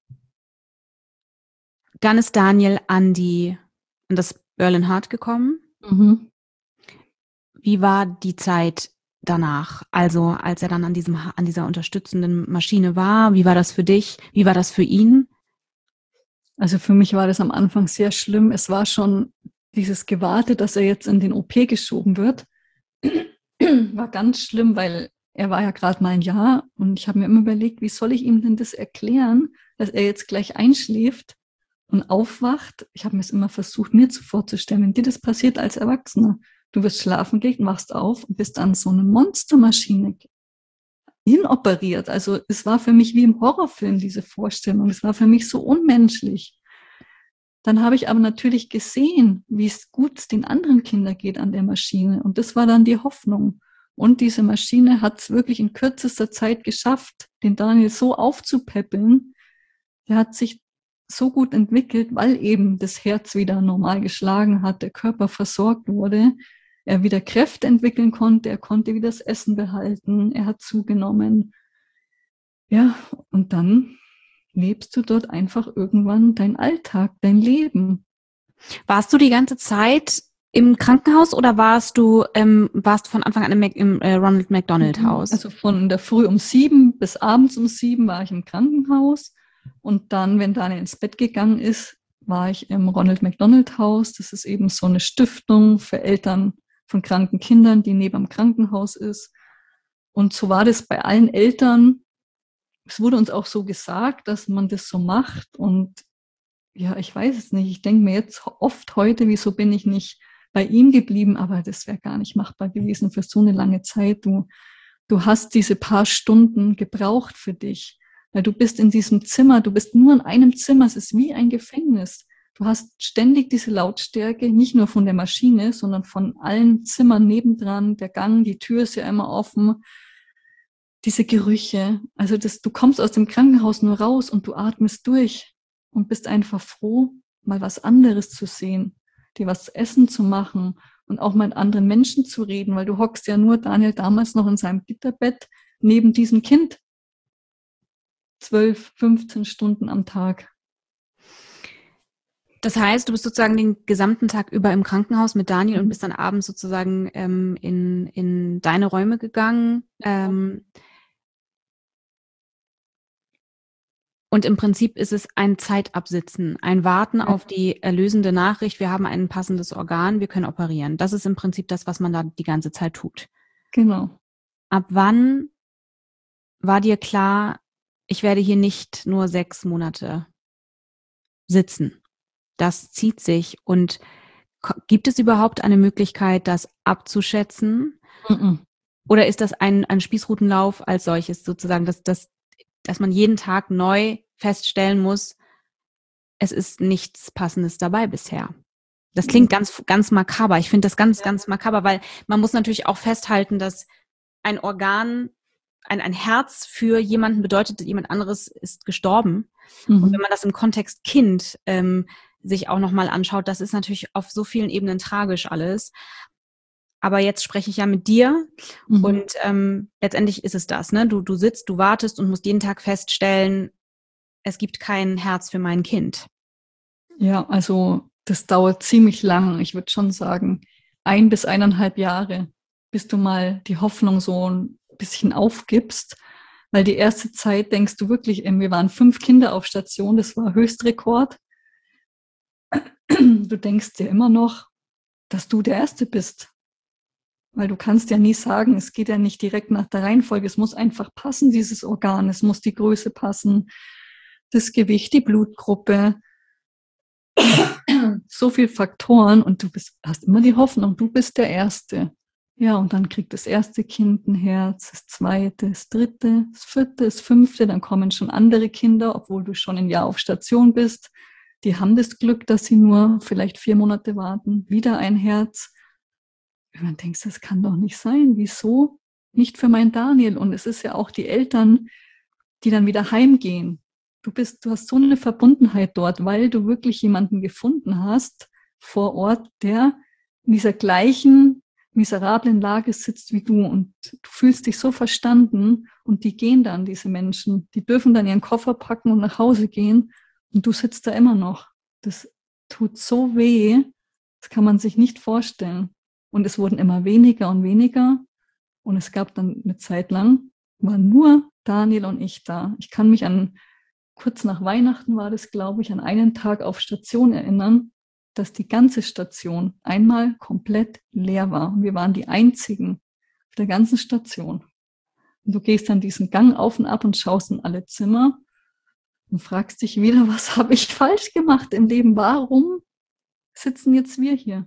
ist Daniel an das Berlin Heart gekommen. Mhm. Wie war die Zeit danach? Also als er dann an dieser unterstützenden Maschine war, wie war das für dich? Wie war das für ihn? Also für mich war das am Anfang sehr schlimm. Es war schon dieses Gewarte, dass er jetzt in den OP geschoben wird, war ganz schlimm, weil er war ja gerade mal ein Jahr und ich habe mir immer überlegt, wie soll ich ihm denn das erklären, dass er jetzt gleich einschläft und aufwacht. Ich habe mir es immer versucht, mir vorzustellen, wenn dir das passiert als Erwachsener. Du wirst schlafen gehen, wachst auf und bist an so eine Monstermaschine inoperiert. Also es war für mich wie im Horrorfilm, diese Vorstellung. Es war für mich so unmenschlich. Dann habe ich aber natürlich gesehen, wie es gut den anderen Kindern geht an der Maschine. Und das war dann die Hoffnung. Und diese Maschine hat es wirklich in kürzester Zeit geschafft, den Daniel so aufzupäppeln. Der hat sich so gut entwickelt, weil eben das Herz wieder normal geschlagen hat, der Körper versorgt wurde, er wieder Kräfte entwickeln konnte, er konnte wieder das Essen behalten, er hat zugenommen. Ja, und dann lebst du dort einfach irgendwann deinen Alltag, dein Leben. Warst du die ganze Zeit im Krankenhaus oder warst du von Anfang an im Ronald McDonald Haus? Also von der Früh um 7 bis abends um 7 war ich im Krankenhaus. Und dann, wenn Daniel ins Bett gegangen ist, war ich im Ronald McDonald Haus. Das ist eben so eine Stiftung für Eltern von kranken Kindern, die neben dem Krankenhaus ist. Und so war das bei allen Eltern. Es wurde uns auch so gesagt, dass man das so macht. Und ja, ich weiß es nicht. Ich denke mir jetzt oft heute, wieso bin ich nicht bei ihm geblieben? Aber das wäre gar nicht machbar gewesen für so eine lange Zeit. Du hast diese paar Stunden gebraucht für dich. Weil du bist in diesem Zimmer, du bist nur in einem Zimmer, es ist wie ein Gefängnis. Du hast ständig diese Lautstärke, nicht nur von der Maschine, sondern von allen Zimmern nebendran, der Gang, die Tür ist ja immer offen, diese Gerüche. Also du kommst aus dem Krankenhaus nur raus und du atmest durch und bist einfach froh, mal was anderes zu sehen, dir was zu essen zu machen und auch mit anderen Menschen zu reden, weil du hockst ja nur, Daniel, damals noch in seinem Gitterbett neben diesem Kind 12, 15 Stunden am Tag. Das heißt, du bist sozusagen den gesamten Tag über im Krankenhaus mit Daniel und bist dann abends sozusagen in deine Räume gegangen. Und im Prinzip ist es ein Zeitabsitzen, ein Warten auf die erlösende Nachricht, wir haben ein passendes Organ, wir können operieren. Das ist im Prinzip das, was man da die ganze Zeit tut. Genau. Ab wann war dir klar, ich werde hier nicht nur 6 Monate sitzen? Das zieht sich. Und gibt es überhaupt eine Möglichkeit, das abzuschätzen? Oder ist das ein Spießrutenlauf als solches sozusagen, dass man jeden Tag neu feststellen muss, es ist nichts Passendes dabei bisher? Das klingt ganz, ganz makaber. Ich finde das ganz, ganz makaber, weil man muss natürlich auch festhalten, dass ein Organ, ein Herz für jemanden bedeutet, jemand anderes ist gestorben. Und wenn man das im Kontext Kind sich auch nochmal anschaut, das ist natürlich auf so vielen Ebenen tragisch alles. Aber jetzt spreche ich ja mit dir und letztendlich ist es das, ne? Du sitzt, du wartest und musst jeden Tag feststellen, es gibt kein Herz für mein Kind. Ja, also das dauert ziemlich lang. Ich würde schon sagen, 1 bis 1,5 Jahre, bis du mal die Hoffnung so ein bisschen aufgibst. Weil die erste Zeit denkst du wirklich, wir waren 5 Kinder auf Station, das war Höchstrekord. Du denkst dir immer noch, dass du der Erste bist. Weil du kannst ja nie sagen, es geht ja nicht direkt nach der Reihenfolge, es muss einfach passen, dieses Organ, es muss die Größe passen, das Gewicht, die Blutgruppe, so viele Faktoren und hast immer die Hoffnung, du bist der Erste. Ja, und dann kriegt das erste Kind ein Herz, das zweite, das dritte, das vierte, das fünfte, dann kommen schon andere Kinder, obwohl du schon ein Jahr auf Station bist. Die haben das Glück, dass sie nur vielleicht 4 Monate warten, wieder ein Herz. Und dann denkst du, das kann doch nicht sein. Wieso? Nicht für meinen Daniel. Und es ist ja auch die Eltern, die dann wieder heimgehen. Du hast so eine Verbundenheit dort, weil du wirklich jemanden gefunden hast vor Ort, der in dieser gleichen miserablen Lage sitzt wie du und du fühlst dich so verstanden und die gehen dann, diese Menschen. Die dürfen dann ihren Koffer packen und nach Hause gehen und du sitzt da immer noch. Das tut so weh, das kann man sich nicht vorstellen. Und es wurden immer weniger und weniger. Und es gab dann eine Zeit lang, waren nur Daniel und ich da. Ich kann mich kurz nach Weihnachten war das, glaube ich, an einen Tag auf Station erinnern, dass die ganze Station einmal komplett leer war. Und wir waren die einzigen auf der ganzen Station. Und du gehst dann diesen Gang auf und ab und schaust in alle Zimmer und fragst dich wieder, was habe ich falsch gemacht im Leben? Warum sitzen jetzt wir hier?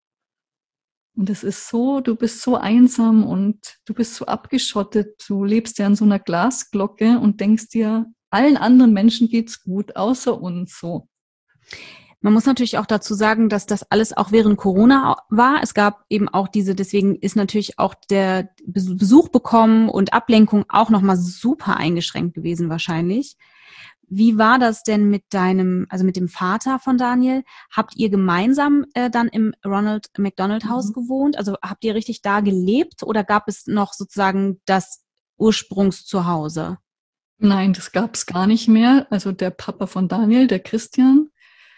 Und es ist so, du bist so einsam und du bist so abgeschottet. Du lebst ja in so einer Glasglocke und denkst dir, allen anderen Menschen geht's gut, außer uns so. Man muss natürlich auch dazu sagen, dass das alles auch während Corona war. Es gab eben auch deswegen ist natürlich auch der Besuch bekommen und Ablenkung auch nochmal super eingeschränkt gewesen wahrscheinlich. Wie war das denn mit dem Vater von Daniel? Habt ihr gemeinsam dann im Ronald McDonald Haus gewohnt? Also habt ihr richtig da gelebt oder gab es noch sozusagen das Ursprungszuhause? Nein, das gab es gar nicht mehr. Also der Papa von Daniel, der Christian,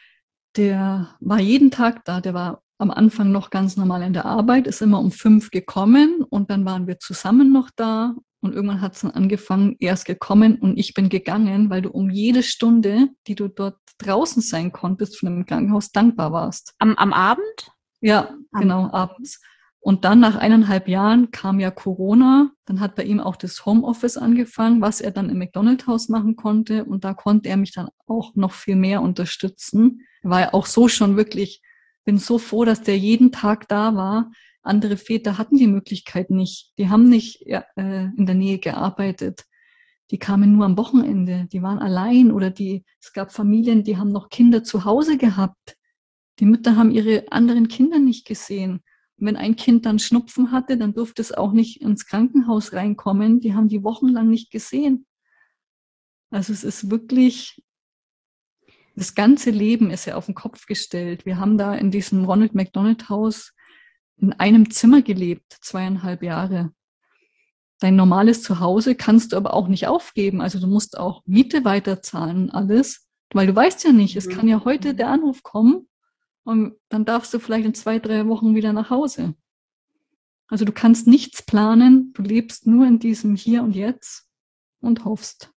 der war jeden Tag da. Der war am Anfang noch ganz normal in der Arbeit, ist immer um 5 gekommen und dann waren wir zusammen noch da. Und irgendwann hat es dann angefangen, er ist gekommen und ich bin gegangen, weil du um jede Stunde, die du dort draußen sein konntest von dem Krankenhaus, dankbar warst. Am Abend? Ja, genau, abends. Und dann nach 1,5 Jahren kam ja Corona. Dann hat bei ihm auch das Homeoffice angefangen, was er dann im McDonald-Haus machen konnte. Und da konnte er mich dann auch noch viel mehr unterstützen. Er war ja auch so schon wirklich, bin so froh, dass der jeden Tag da war. Andere Väter hatten die Möglichkeit nicht. Die haben nicht in der Nähe gearbeitet. die kamen nur am Wochenende, die waren allein oder es gab Familien, die haben noch Kinder zu Hause gehabt. Die Mütter haben ihre anderen Kinder nicht gesehen. Und wenn ein Kind dann Schnupfen hatte, dann durfte es auch nicht ins Krankenhaus reinkommen. Die haben die wochenlang nicht gesehen. Also es ist wirklich, das ganze Leben ist ja auf den Kopf gestellt. Wir haben da in diesem Ronald McDonald Haus in einem Zimmer gelebt, 2,5 Jahre. Dein normales Zuhause kannst du aber auch nicht aufgeben. Also du musst auch Miete weiterzahlen und alles, weil du weißt ja nicht, es kann ja heute der Anruf kommen und dann darfst du vielleicht in 2, 3 Wochen wieder nach Hause. Also du kannst nichts planen, du lebst nur in diesem Hier und Jetzt und hoffst.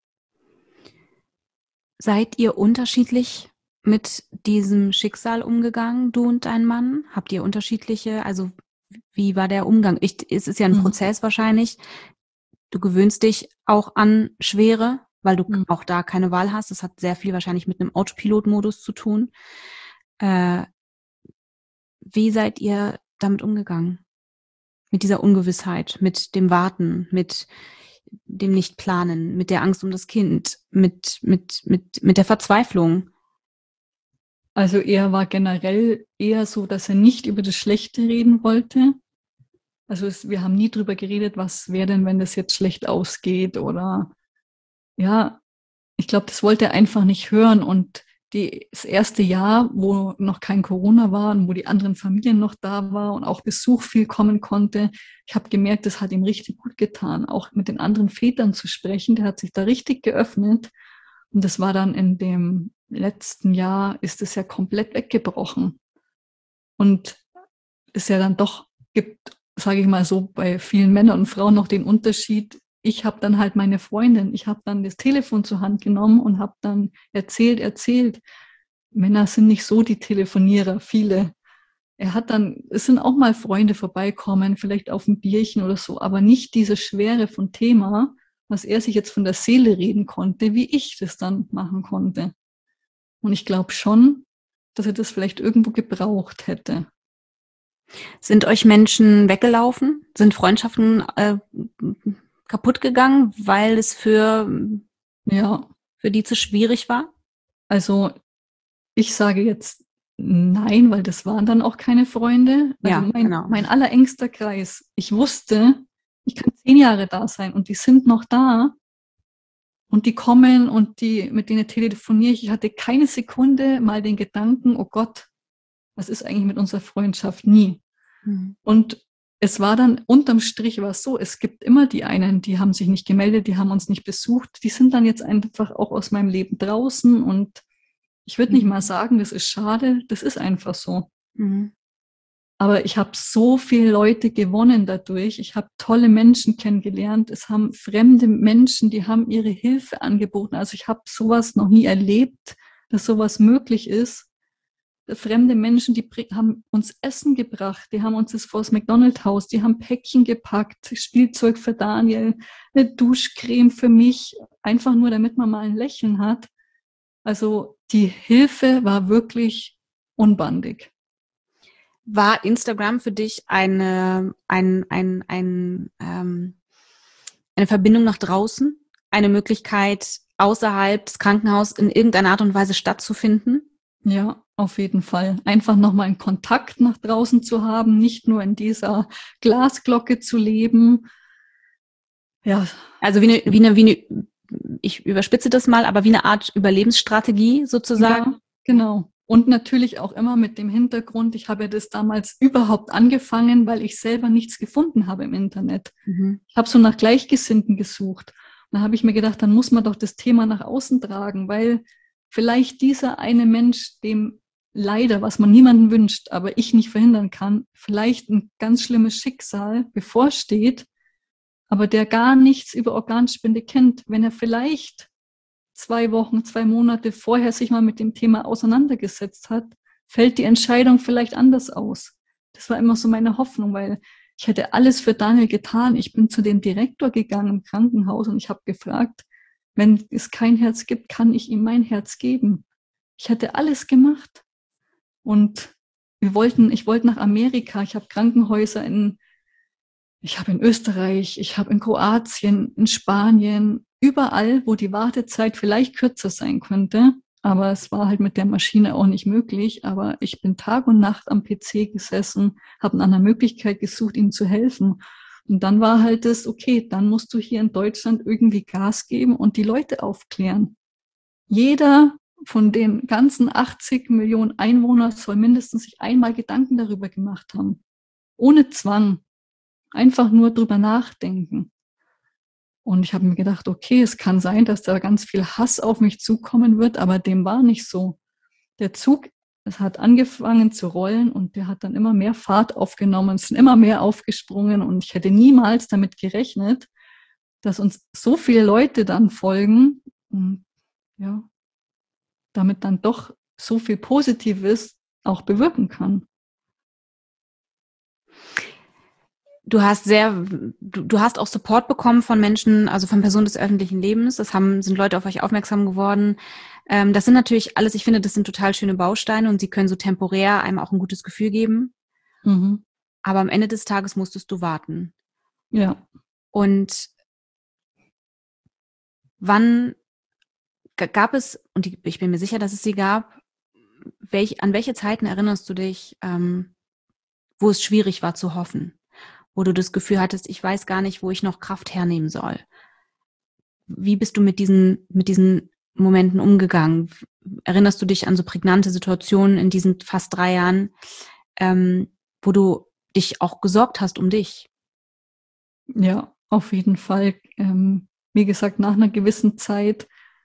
Seid ihr unterschiedlich mit diesem Schicksal umgegangen, du und dein Mann? Habt ihr unterschiedliche, also wie war der Umgang? Es ist ja ein Prozess wahrscheinlich. Du gewöhnst dich auch an Schwere, weil du auch da keine Wahl hast. Das hat sehr viel wahrscheinlich mit einem Autopilot-Modus zu tun. Wie seid ihr damit umgegangen? Mit dieser Ungewissheit, mit dem Warten, mit dem Nicht-Planen, mit der Angst um das Kind, mit der Verzweiflung? Also er war generell eher so, dass er nicht über das Schlechte reden wollte. Also wir haben nie drüber geredet, was wäre denn, wenn das jetzt schlecht ausgeht oder ja, ich glaube, das wollte er einfach nicht hören. Und das erste Jahr, wo noch kein Corona war und wo die anderen Familien noch da waren und auch Besuch viel kommen konnte, ich habe gemerkt, das hat ihm richtig gut getan, auch mit den anderen Vätern zu sprechen. Der hat sich da richtig geöffnet. Und das war dann in dem letzten Jahr, ist es ja komplett weggebrochen. Und es ja dann doch gibt, sage ich mal so, bei vielen Männern und Frauen noch den Unterschied. Ich habe dann halt meine Freundin, ich habe dann das Telefon zur Hand genommen und habe dann erzählt. Männer sind nicht so die Telefonierer, viele. Es sind auch mal Freunde vorbeikommen, vielleicht auf ein Bierchen oder so, aber nicht diese Schwere von Thema, was er sich jetzt von der Seele reden konnte, wie ich das dann machen konnte. Und ich glaube schon, dass er das vielleicht irgendwo gebraucht hätte. Sind euch Menschen weggelaufen? Sind Freundschaften kaputt gegangen, weil es für die zu schwierig war? Also ich sage jetzt nein, weil das waren dann auch keine Freunde. Also mein allerengster Kreis. Ich wusste, ich kann 10 Jahre da sein und die sind noch da und die kommen und mit denen telefoniere ich. Ich hatte keine Sekunde mal den Gedanken, oh Gott, was ist eigentlich mit unserer Freundschaft? Nie. Und es war dann, unterm Strich war es so, es gibt immer die einen, die haben sich nicht gemeldet, die haben uns nicht besucht, die sind dann jetzt einfach auch aus meinem Leben draußen und ich würde nicht mal sagen, das ist schade, das ist einfach so. Aber ich habe so viele Leute gewonnen dadurch, ich habe tolle Menschen kennengelernt, es haben fremde Menschen, die haben ihre Hilfe angeboten, also ich habe sowas noch nie erlebt, dass sowas möglich ist. Fremde Menschen, die haben uns Essen gebracht, die haben uns das vors McDonald-Haus, die haben Päckchen gepackt, Spielzeug für Daniel, eine Duschcreme für mich, einfach nur, damit man mal ein Lächeln hat. Also die Hilfe war wirklich unbandig. War Instagram für dich eine Verbindung nach draußen? Eine Möglichkeit, außerhalb des Krankenhauses in irgendeiner Art und Weise stattzufinden? Ja, auf jeden Fall. Einfach nochmal einen Kontakt nach draußen zu haben, nicht nur in dieser Glasglocke zu leben. Ja. Also wie eine, ich überspitze das mal, aber wie eine Art Überlebensstrategie sozusagen. Ja, genau. Und natürlich auch immer mit dem Hintergrund, ich habe ja das damals überhaupt angefangen, weil ich selber nichts gefunden habe im Internet. Ich habe so nach Gleichgesinnten gesucht. Und da habe ich mir gedacht, dann muss man doch das Thema nach außen tragen, weil vielleicht dieser eine Mensch, dem leider, was man niemandem wünscht, aber ich nicht verhindern kann, vielleicht ein ganz schlimmes Schicksal bevorsteht, aber der gar nichts über Organspende kennt, wenn er vielleicht 2 Wochen, 2 Monate vorher sich mal mit dem Thema auseinandergesetzt hat, fällt die Entscheidung vielleicht anders aus. Das war immer so meine Hoffnung, weil ich hätte alles für Daniel getan. Ich bin zu dem Direktor gegangen im Krankenhaus und ich habe gefragt, wenn es kein Herz gibt, kann ich ihm mein Herz geben. Ich hätte alles gemacht. Und ich wollte nach Amerika. Ich habe Krankenhäuser ich habe in Österreich, ich habe in Kroatien, in Spanien, überall, wo die Wartezeit vielleicht kürzer sein könnte. Aber es war halt mit der Maschine auch nicht möglich. Aber ich bin Tag und Nacht am PC gesessen, habe nach einer Möglichkeit gesucht, ihm zu helfen. Und dann war halt das, okay, dann musst du hier in Deutschland irgendwie Gas geben und die Leute aufklären. Jeder von den ganzen 80 Millionen Einwohnern soll mindestens sich einmal Gedanken darüber gemacht haben. Ohne Zwang. Einfach nur drüber nachdenken. Und ich habe mir gedacht, okay, es kann sein, dass da ganz viel Hass auf mich zukommen wird, aber dem war nicht so. Der Zug, es hat angefangen zu rollen und der hat dann immer mehr Fahrt aufgenommen, es sind immer mehr aufgesprungen und ich hätte niemals damit gerechnet, dass uns so viele Leute dann folgen und ja, damit dann doch so viel Positives auch bewirken kann. Du hast auch Support bekommen von Menschen, also von Personen des öffentlichen Lebens. Sind Leute auf euch aufmerksam geworden. Das sind natürlich alles, ich finde, das sind total schöne Bausteine und sie können so temporär einem auch ein gutes Gefühl geben. Mhm. Aber am Ende des Tages musstest du warten. Ja. Und wann gab es, und ich bin mir sicher, dass es sie gab, an welche Zeiten erinnerst du dich, wo es schwierig war zu hoffen? Wo du das Gefühl hattest, ich weiß gar nicht, wo ich noch Kraft hernehmen soll. Wie bist du mit diesen Momenten umgegangen? Erinnerst du dich an so prägnante Situationen in diesen fast 3 Jahren, wo du dich auch gesorgt hast um dich? Ja, auf jeden Fall. Wie gesagt, nach einer gewissen Zeit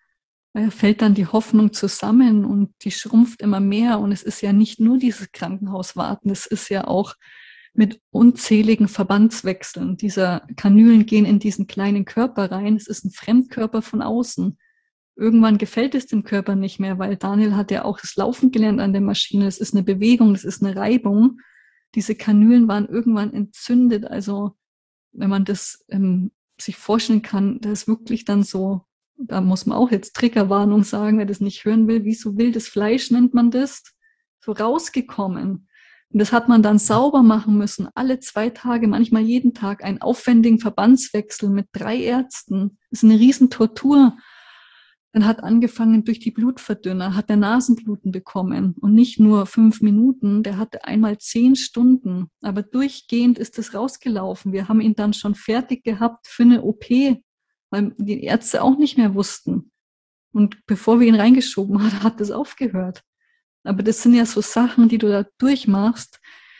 fällt dann die Hoffnung zusammen und die schrumpft immer mehr. Und es ist ja nicht nur dieses Krankenhauswarten, es ist ja auch mit unzähligen Verbandswechseln. Diese Kanülen gehen in diesen kleinen Körper rein. Es ist ein Fremdkörper von außen. Irgendwann gefällt es dem Körper nicht mehr, weil Daniel hat ja auch das Laufen gelernt an der Maschine. Es ist eine Bewegung, es ist eine Reibung. Diese Kanülen waren irgendwann entzündet. Also wenn man das sich vorstellen kann, das ist wirklich dann so, da muss man auch jetzt Triggerwarnung sagen, wer das nicht hören will, wie so wildes Fleisch nennt man das, so rausgekommen. Und das hat man dann sauber machen müssen, alle 2 Tage, manchmal jeden Tag, einen aufwendigen Verbandswechsel mit 3 Ärzten. Das ist eine Riesentortur. Dann hat angefangen durch die Blutverdünner, hat der Nasenbluten bekommen und nicht nur 5 Minuten, der hatte einmal 10 Stunden, aber durchgehend ist es rausgelaufen. Wir haben ihn dann schon fertig gehabt für eine OP, weil die Ärzte auch nicht mehr wussten. Und bevor wir ihn reingeschoben haben, hat es aufgehört. Aber das sind ja so Sachen, die du da durchmachst.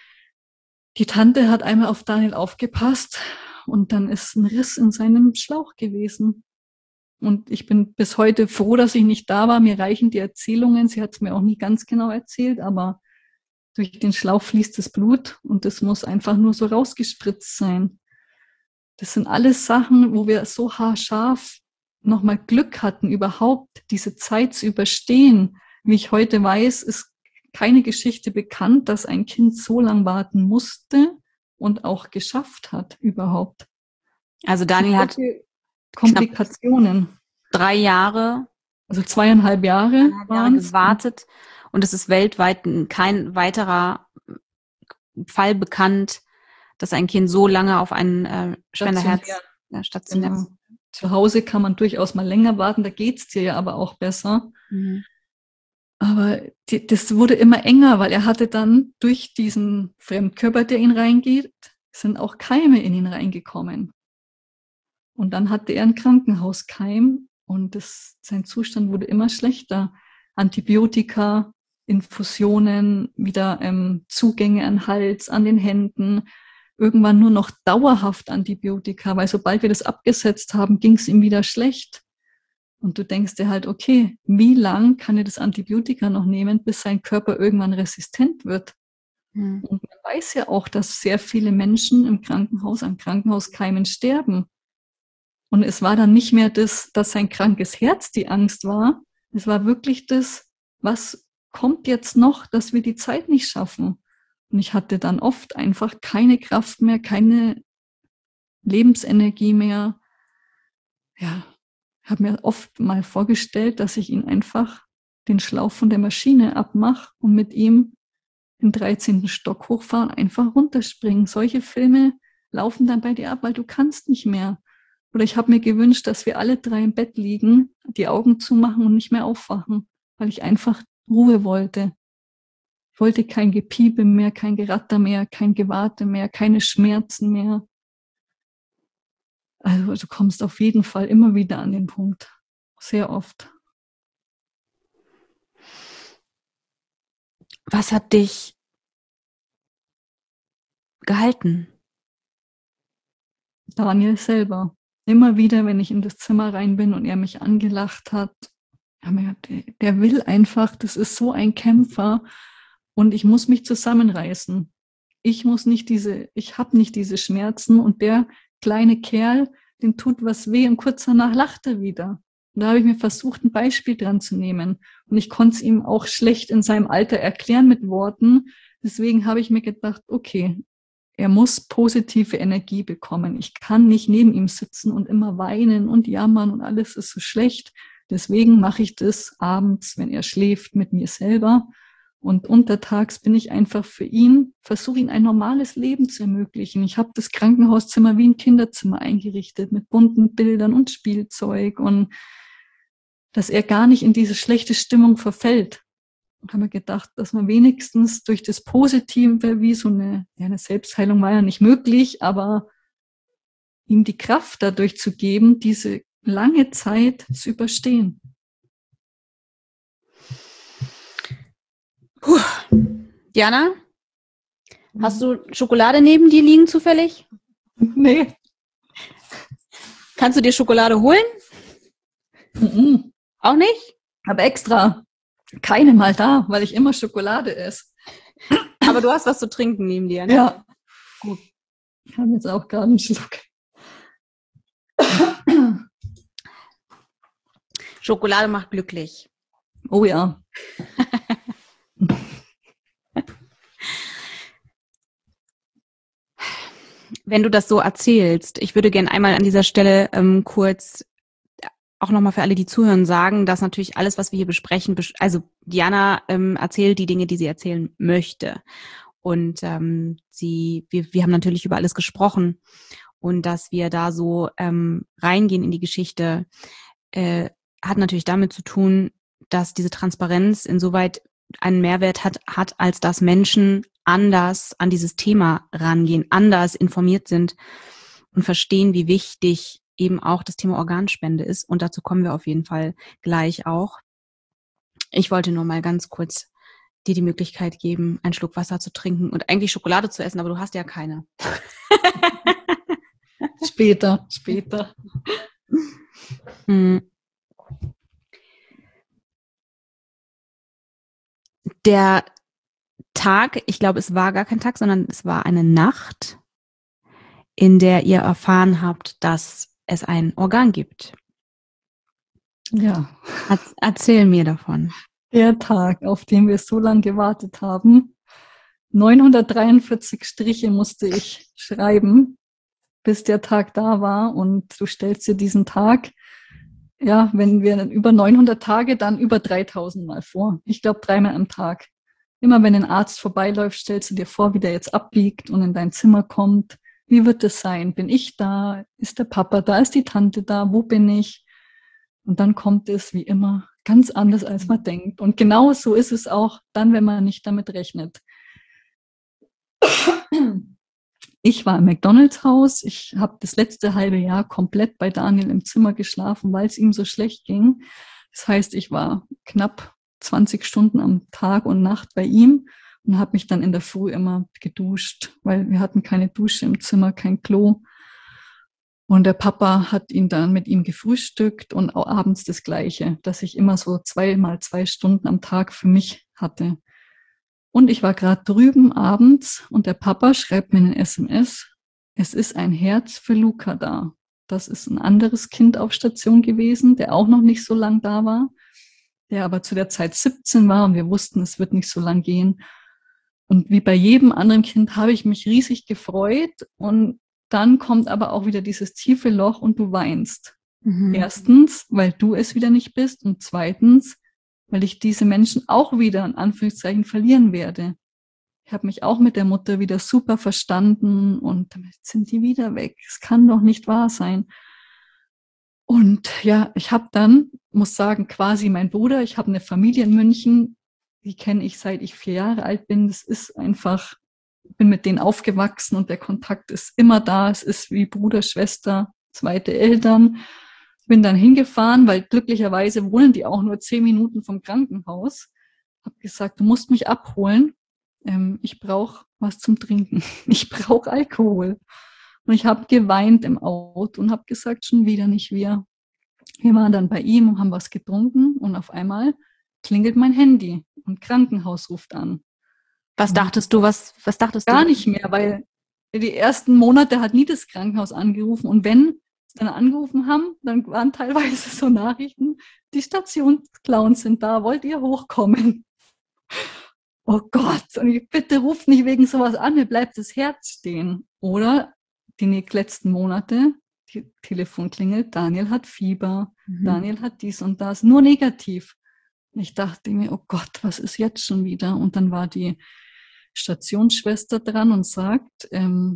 Die Tante hat einmal auf Daniel aufgepasst und dann ist ein Riss in seinem Schlauch gewesen. Und ich bin bis heute froh, dass ich nicht da war. Mir reichen die Erzählungen. Sie hat es mir auch nie ganz genau erzählt, aber durch den Schlauch fließt das Blut und das muss einfach nur so rausgespritzt sein. Das sind alles Sachen, wo wir so haarscharf nochmal Glück hatten, überhaupt diese Zeit zu überstehen. Wie ich heute weiß, ist keine Geschichte bekannt, dass ein Kind so lang warten musste und auch geschafft hat überhaupt. Also Daniel hat Komplikationen. 3 Jahre. Also 2,5 Jahre gewartet und es ist weltweit kein weiterer Fall bekannt, dass ein Kind so lange auf ein Spenderherz stationär. Genau. Zu Hause kann man durchaus mal länger warten, da geht's dir ja aber auch besser. Mhm. Aber das wurde immer enger, weil er hatte dann durch diesen Fremdkörper, der ihn reingeht, sind auch Keime in ihn reingekommen. Und dann hatte er einen Krankenhauskeim und sein Zustand wurde immer schlechter. Antibiotika, Infusionen, wieder Zugänge an den Hals, an den Händen, irgendwann nur noch dauerhaft Antibiotika, weil sobald wir das abgesetzt haben, ging es ihm wieder schlecht. Und du denkst dir halt, okay, wie lang kann er das Antibiotika noch nehmen, bis sein Körper irgendwann resistent wird? Und man weiß ja auch, dass sehr viele Menschen im Krankenhaus an Krankenhauskeimen sterben. Und es war dann nicht mehr das, dass sein krankes Herz die Angst war. Es war wirklich das, was kommt jetzt noch, dass wir die Zeit nicht schaffen. Und ich hatte dann oft einfach keine Kraft mehr, keine Lebensenergie mehr. Ja, habe mir oft mal vorgestellt, dass ich ihn einfach den Schlauch von der Maschine abmache und mit ihm den 13. Stock hochfahren, einfach runterspringen. Solche Filme laufen dann bei dir ab, weil du kannst nicht mehr. Oder ich habe mir gewünscht, dass wir alle 3 im Bett liegen, die Augen zumachen und nicht mehr aufwachen, weil ich einfach Ruhe wollte. Ich wollte kein Gepiepe mehr, kein Geratter mehr, kein Gewarte mehr, keine Schmerzen mehr. Also du kommst auf jeden Fall immer wieder an den Punkt. Sehr oft. Was hat dich gehalten? Daniel selber. Immer wieder, wenn ich in das Zimmer rein bin und er mich angelacht hat, der will einfach, das ist so ein Kämpfer und ich muss mich zusammenreißen. Ich habe nicht diese Schmerzen und der kleine Kerl, dem tut was weh und kurz danach lacht er wieder. Und da habe ich mir versucht, ein Beispiel dran zu nehmen. Und ich konnte es ihm auch schlecht in seinem Alter erklären mit Worten. Deswegen habe ich mir gedacht, okay, er muss positive Energie bekommen. Ich kann nicht neben ihm sitzen und immer weinen und jammern und alles ist so schlecht. Deswegen mache ich das abends, wenn er schläft, mit mir selber. Und untertags bin ich einfach für ihn, versuche ihm ein normales Leben zu ermöglichen. Ich habe das Krankenhauszimmer wie ein Kinderzimmer eingerichtet mit bunten Bildern und Spielzeug und dass er gar nicht in diese schlechte Stimmung verfällt. Und habe mir gedacht, dass man wenigstens durch das Positive, wie so eine Selbstheilung war ja nicht möglich, aber ihm die Kraft dadurch zu geben, diese lange Zeit zu überstehen. Puh. Diana, hast du Schokolade neben dir liegen zufällig? Nee. Kannst du dir Schokolade holen? Mhm. Auch nicht? Aber extra keine mal da, weil ich immer Schokolade esse. Aber du hast was zu trinken neben dir, ne? Ja. Gut. Ich habe jetzt auch gerade einen Schluck. Schokolade macht glücklich. Oh ja. Wenn du das so erzählst, ich würde gerne einmal an dieser Stelle kurz auch nochmal für alle, die zuhören, sagen, dass natürlich alles, was wir hier besprechen, also Diana erzählt die Dinge, die sie erzählen möchte. Und wir haben natürlich über alles gesprochen. Und dass wir da so reingehen in die Geschichte, hat natürlich damit zu tun, dass diese Transparenz insoweit einen Mehrwert hat, als dass Menschen anders an dieses Thema rangehen, anders informiert sind und verstehen, wie wichtig eben auch das Thema Organspende ist. Und dazu kommen wir auf jeden Fall gleich auch. Ich wollte nur mal ganz kurz dir die Möglichkeit geben, einen Schluck Wasser zu trinken und eigentlich Schokolade zu essen, aber du hast ja keine. Später. Der Tag, ich glaube, es war gar kein Tag, sondern es war eine Nacht, in der ihr erfahren habt, dass es ein Organ gibt. Ja. Erzähl mir davon. Der Tag, auf den wir so lange gewartet haben. 943 Striche musste ich schreiben, bis der Tag da war. Und du stellst dir diesen Tag, ja, wenn wir über 900 Tage, dann über 3000 Mal vor. Ich glaube 3-mal am Tag. Immer wenn ein Arzt vorbeiläuft, stellst du dir vor, wie der jetzt abbiegt und in dein Zimmer kommt. Wie wird es sein? Bin ich da? Ist der Papa da? Ist die Tante da? Wo bin ich? Und dann kommt es wie immer ganz anders, als man denkt. Und genau so ist es auch dann, wenn man nicht damit rechnet. Ich war im McDonald's-Haus. Ich habe das letzte halbe Jahr komplett bei Daniel im Zimmer geschlafen, weil es ihm so schlecht ging. Das heißt, ich war knapp 20 Stunden am Tag und Nacht bei ihm und habe mich dann in der Früh immer geduscht, weil wir hatten keine Dusche im Zimmer, kein Klo. Und der Papa hat ihn dann mit ihm gefrühstückt und auch abends das Gleiche, dass ich immer so 2x2 Stunden am Tag für mich hatte. Und ich war gerade drüben abends und der Papa schreibt mir eine SMS, es ist ein Herz für Luca da. Das ist ein anderes Kind auf Station gewesen, der auch noch nicht so lang da war, der aber zu der Zeit 17 war und wir wussten, es wird nicht so lang gehen. Und wie bei jedem anderen Kind habe ich mich riesig gefreut und dann kommt aber auch wieder dieses tiefe Loch und du weinst. Mhm. Erstens, weil du es wieder nicht bist und zweitens, weil ich diese Menschen auch wieder in Anführungszeichen verlieren werde. Ich habe mich auch mit der Mutter wieder super verstanden und damit sind die wieder weg. Es kann doch nicht wahr sein. Und ja, ich habe dann, muss sagen, quasi mein Bruder, ich habe eine Familie in München, die kenne ich seit ich 4 Jahre alt bin. Das ist einfach, bin mit denen aufgewachsen und der Kontakt ist immer da. Es ist wie Bruder, Schwester, zweite Eltern. Bin dann hingefahren, weil glücklicherweise wohnen die auch nur 10 Minuten vom Krankenhaus. Habe gesagt, du musst mich abholen. Ich brauche was zum Trinken. Ich brauche Alkohol. Und ich habe geweint im Auto und habe gesagt, schon wieder nicht wir. Wir waren dann bei ihm und haben was getrunken und auf einmal klingelt mein Handy und Krankenhaus ruft an. Was dachtest du, was dachtest du? Gar nicht mehr, weil die ersten Monate hat nie das Krankenhaus angerufen und wenn sie dann angerufen haben, dann waren teilweise so Nachrichten, die Stationsclowns sind da, wollt ihr hochkommen? Oh Gott, und ich, bitte ruft nicht wegen sowas an, mir bleibt das Herz stehen. Oder die letzten Monate, die Telefon klingelt, Daniel hat Fieber, Daniel hat dies und das, nur negativ. Und ich dachte mir, oh Gott, was ist jetzt schon wieder? Und dann war die Stationsschwester dran und sagt,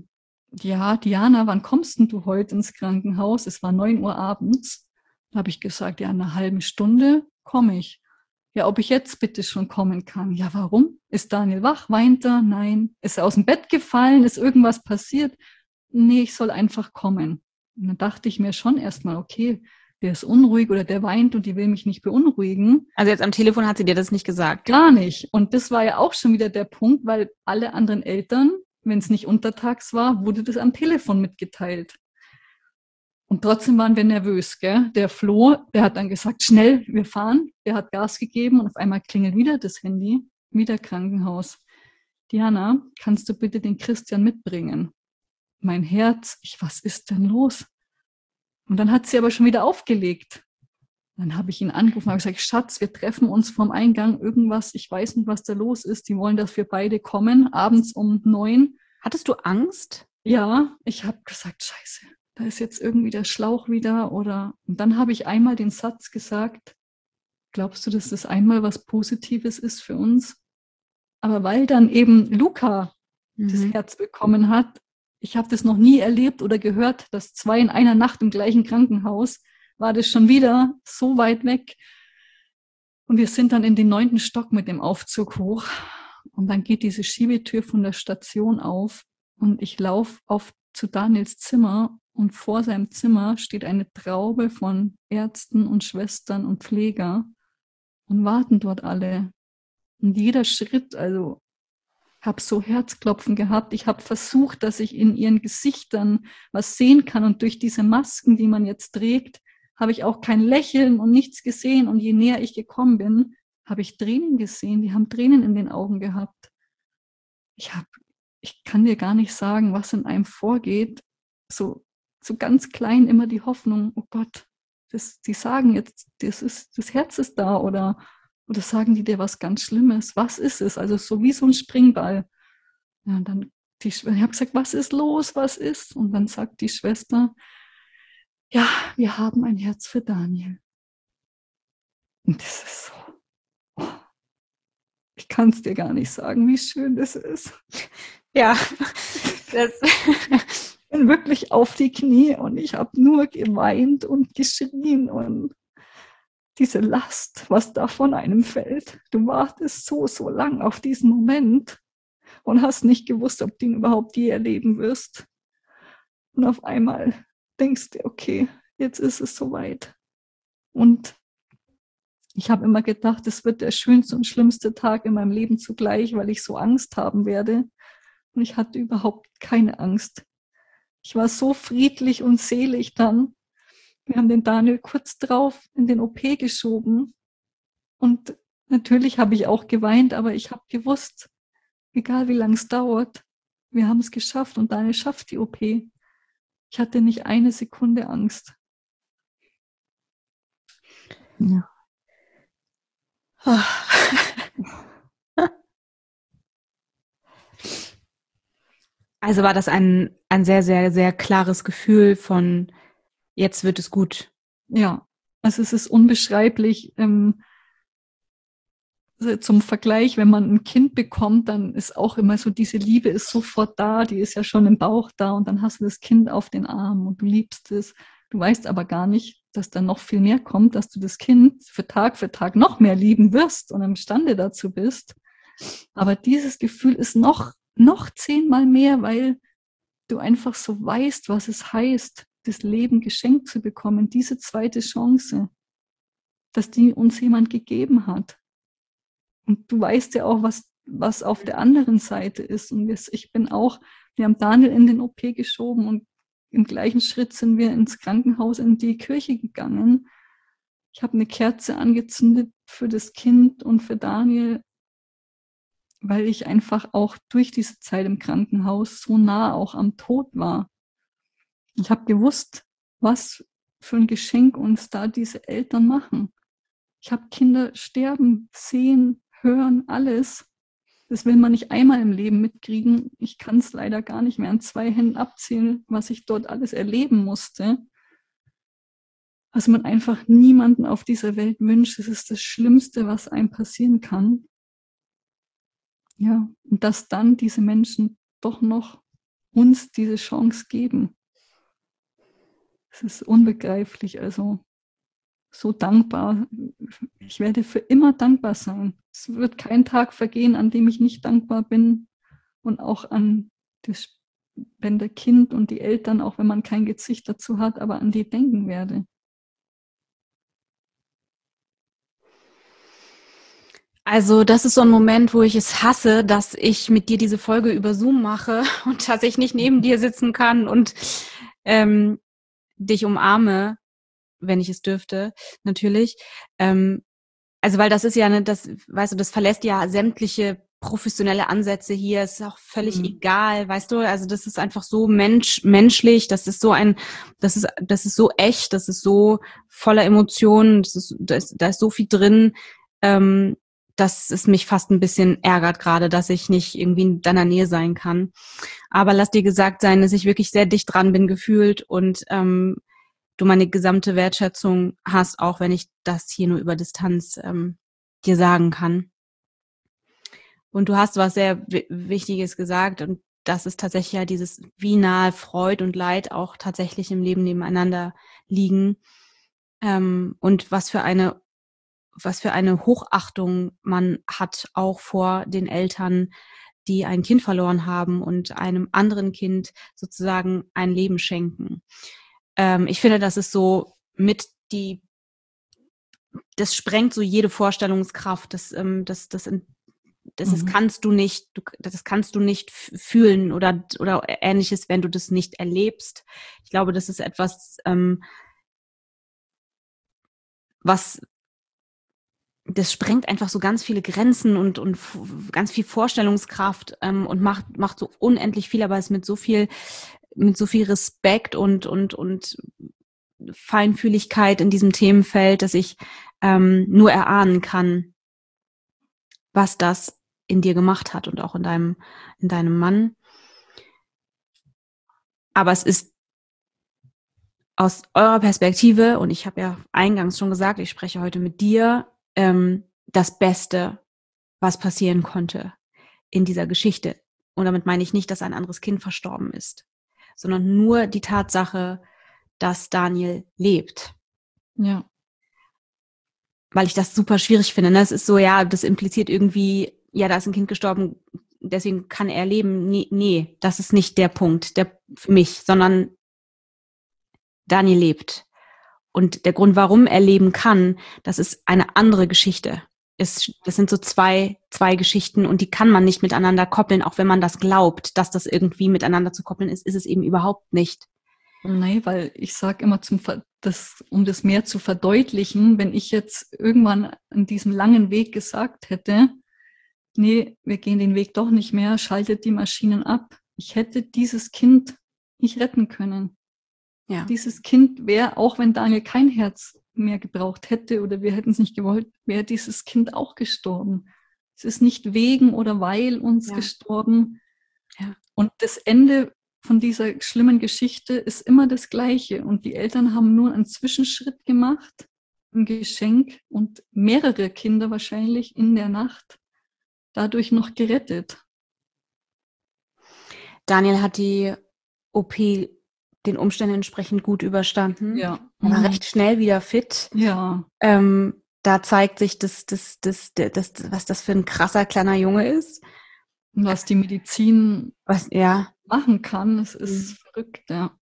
ja, Diana, wann kommst denn du heute ins Krankenhaus? Es war 9 Uhr abends. Da habe ich gesagt, ja, in einer halben Stunde komme ich. Ja, ob ich jetzt bitte schon kommen kann. Ja, warum? Ist Daniel wach? Weint er? Nein. Ist er aus dem Bett gefallen? Ist irgendwas passiert? Nee, ich soll einfach kommen. Und dann dachte ich mir schon erstmal, okay, der ist unruhig oder der weint und die will mich nicht beunruhigen. Also jetzt am Telefon hat sie dir das nicht gesagt? Gar nicht. Und das war ja auch schon wieder der Punkt, weil alle anderen Eltern, wenn es nicht untertags war, wurde das am Telefon mitgeteilt. Und trotzdem waren wir nervös, gell? Der Flo, der hat dann gesagt, schnell, wir fahren. Der hat Gas gegeben und auf einmal klingelt wieder das Handy, wieder Krankenhaus. Diana, kannst du bitte den Christian mitbringen? Mein Herz, was ist denn los? Und dann hat sie aber schon wieder aufgelegt. Dann habe ich ihn angerufen und habe gesagt, Schatz, wir treffen uns vom Eingang, irgendwas, ich weiß nicht, was da los ist. Die wollen, dass wir beide kommen, abends um 9. Hattest du Angst? Ja, ich habe gesagt, scheiße, da ist jetzt irgendwie der Schlauch wieder oder. Und dann habe ich einmal den Satz gesagt, glaubst du, dass das einmal was Positives ist für uns? Aber weil dann eben Luca das Herz bekommen hat, ich habe das noch nie erlebt oder gehört, dass 2 in einer Nacht im gleichen Krankenhaus, war das schon wieder so weit weg. Und wir sind dann in den 9. Stock mit dem Aufzug hoch. Und dann geht diese Schiebetür von der Station auf und ich laufe auf zu Daniels Zimmer und vor seinem Zimmer steht eine Traube von Ärzten und Schwestern und Pfleger und warten dort alle. Und jeder Schritt, also habe so Herzklopfen gehabt. Ich habe versucht, dass ich in ihren Gesichtern was sehen kann. Und durch diese Masken, die man jetzt trägt, habe ich auch kein Lächeln und nichts gesehen. Und je näher ich gekommen bin, habe ich Tränen gesehen. Die haben Tränen in den Augen gehabt. Ich kann dir gar nicht sagen, was in einem vorgeht. So ganz klein immer die Hoffnung, oh Gott, die sagen jetzt, das Herz ist da oder sagen die dir was ganz Schlimmes? Was ist es? Also so wie so ein Springball. Ja, und dann ich habe gesagt, was ist los? Was ist? Und dann sagt die Schwester, ja, wir haben ein Herz für Daniel. Und das ist so, oh, ich kann es dir gar nicht sagen, wie schön das ist. Ja, ich bin wirklich auf die Knie und ich habe nur geweint und geschrien und diese Last, was da von einem fällt. Du wartest so lang auf diesen Moment und hast nicht gewusst, ob du ihn überhaupt je erleben wirst. Und auf einmal denkst du, okay, jetzt ist es soweit. Und ich habe immer gedacht, es wird der schönste und schlimmste Tag in meinem Leben zugleich, weil ich so Angst haben werde. Und ich hatte überhaupt keine Angst. Ich war so friedlich und selig dann. Wir haben den Daniel kurz drauf in den OP geschoben. Und natürlich habe ich auch geweint, aber ich habe gewusst, egal wie lange es dauert, wir haben es geschafft und Daniel schafft die OP. Ich hatte nicht eine Sekunde Angst. Ja. Also war das ein sehr, sehr, sehr klares Gefühl von, jetzt wird es gut. Ja, also es ist unbeschreiblich. Zum Vergleich, wenn man ein Kind bekommt, dann ist auch immer so, diese Liebe ist sofort da, die ist ja schon im Bauch da und dann hast du das Kind auf den Arm und du liebst es. Du weißt aber gar nicht, dass da noch viel mehr kommt, dass du das Kind für Tag noch mehr lieben wirst und imstande dazu bist. Aber dieses Gefühl ist noch 10-mal mehr, weil du einfach so weißt, was es heißt, das Leben geschenkt zu bekommen, diese zweite Chance, dass die uns jemand gegeben hat. Und du weißt ja auch, was auf der anderen Seite ist. Und wir haben Daniel in den OP geschoben und im gleichen Schritt sind wir ins Krankenhaus in die Kirche gegangen. Ich habe eine Kerze angezündet für das Kind und für Daniel, weil ich einfach auch durch diese Zeit im Krankenhaus so nah auch am Tod war. Ich habe gewusst, was für ein Geschenk uns da diese Eltern machen. Ich habe Kinder sterben, sehen, hören, alles. Das will man nicht einmal im Leben mitkriegen. Ich kann es leider gar nicht mehr an 2 Händen abzählen, was ich dort alles erleben musste. Was man einfach niemanden auf dieser Welt wünscht. Das ist das Schlimmste, was einem passieren kann. Ja, und dass dann diese Menschen doch noch uns diese Chance geben. Es ist unbegreiflich, also so dankbar. Ich werde für immer dankbar sein. Es wird kein Tag vergehen, an dem ich nicht dankbar bin und auch an das, wenn der Kind und die Eltern, auch wenn man kein Gesicht dazu hat, aber an die denken werde. Also das ist so ein Moment, wo ich es hasse, dass ich mit dir diese Folge über Zoom mache und dass ich nicht neben dir sitzen kann und dich umarme, wenn ich es dürfte, natürlich. Also weil das ist ja, das, weißt du, das verlässt ja sämtliche professionelle Ansätze hier, ist auch völlig egal, weißt du, also das ist einfach so menschlich, das ist so echt, das ist so voller Emotionen, da ist so viel drin, dass es mich fast ein bisschen ärgert gerade, dass ich nicht irgendwie in deiner Nähe sein kann. Aber lass dir gesagt sein, dass ich wirklich sehr dicht dran bin gefühlt und du meine gesamte Wertschätzung hast, auch wenn ich das hier nur über Distanz dir sagen kann. Und du hast was sehr Wichtiges gesagt und das ist tatsächlich ja dieses, wie nahe Freude und Leid auch tatsächlich im Leben nebeneinander liegen und was für eine Hochachtung man hat auch vor den Eltern, die ein Kind verloren haben und einem anderen Kind sozusagen ein Leben schenken. Ich finde, das ist so das sprengt so jede Vorstellungskraft. Das kannst du nicht fühlen oder Ähnliches, wenn du das nicht erlebst. Ich glaube, das ist etwas, das sprengt einfach so ganz viele Grenzen und ganz viel Vorstellungskraft und macht so unendlich viel, aber es mit so viel Respekt und Feinfühligkeit in diesem Themenfeld, dass ich nur erahnen kann, was das in dir gemacht hat und auch in deinem Mann. Aber es ist aus eurer Perspektive, und ich habe ja eingangs schon gesagt, ich spreche heute mit dir, das Beste, was passieren konnte in dieser Geschichte. Und damit meine ich nicht, dass ein anderes Kind verstorben ist, sondern nur die Tatsache, dass Daniel lebt. Ja. Weil ich das super schwierig finde. Ne? Es ist so, ja, das impliziert irgendwie, ja, da ist ein Kind gestorben, deswegen kann er leben. Nee, das ist nicht der Punkt für mich, sondern Daniel lebt. Und der Grund, warum er leben kann, das ist eine andere Geschichte. Das sind so zwei Geschichten und die kann man nicht miteinander koppeln, auch wenn man das glaubt, dass das irgendwie miteinander zu koppeln ist es eben überhaupt nicht. Nee, weil ich sage immer, um das mehr zu verdeutlichen, wenn ich jetzt irgendwann an diesem langen Weg gesagt hätte, nee, wir gehen den Weg doch nicht mehr, schaltet die Maschinen ab. Ich hätte dieses Kind nicht retten können. Ja. Dieses Kind wäre, auch wenn Daniel kein Herz mehr gebraucht hätte oder wir hätten es nicht gewollt, wäre dieses Kind auch gestorben. Es ist nicht wegen oder weil uns gestorben. Ja. Und das Ende von dieser schlimmen Geschichte ist immer das Gleiche. Und die Eltern haben nur einen Zwischenschritt gemacht, ein Geschenk und mehrere Kinder wahrscheinlich in der Nacht dadurch noch gerettet. Daniel hat die OP den Umständen entsprechend gut überstanden. Ja. Er war recht schnell wieder fit. Ja. Da zeigt sich, was das für ein krasser kleiner Junge ist. Und was die Medizin Ja. machen kann, es ist verrückt, ja.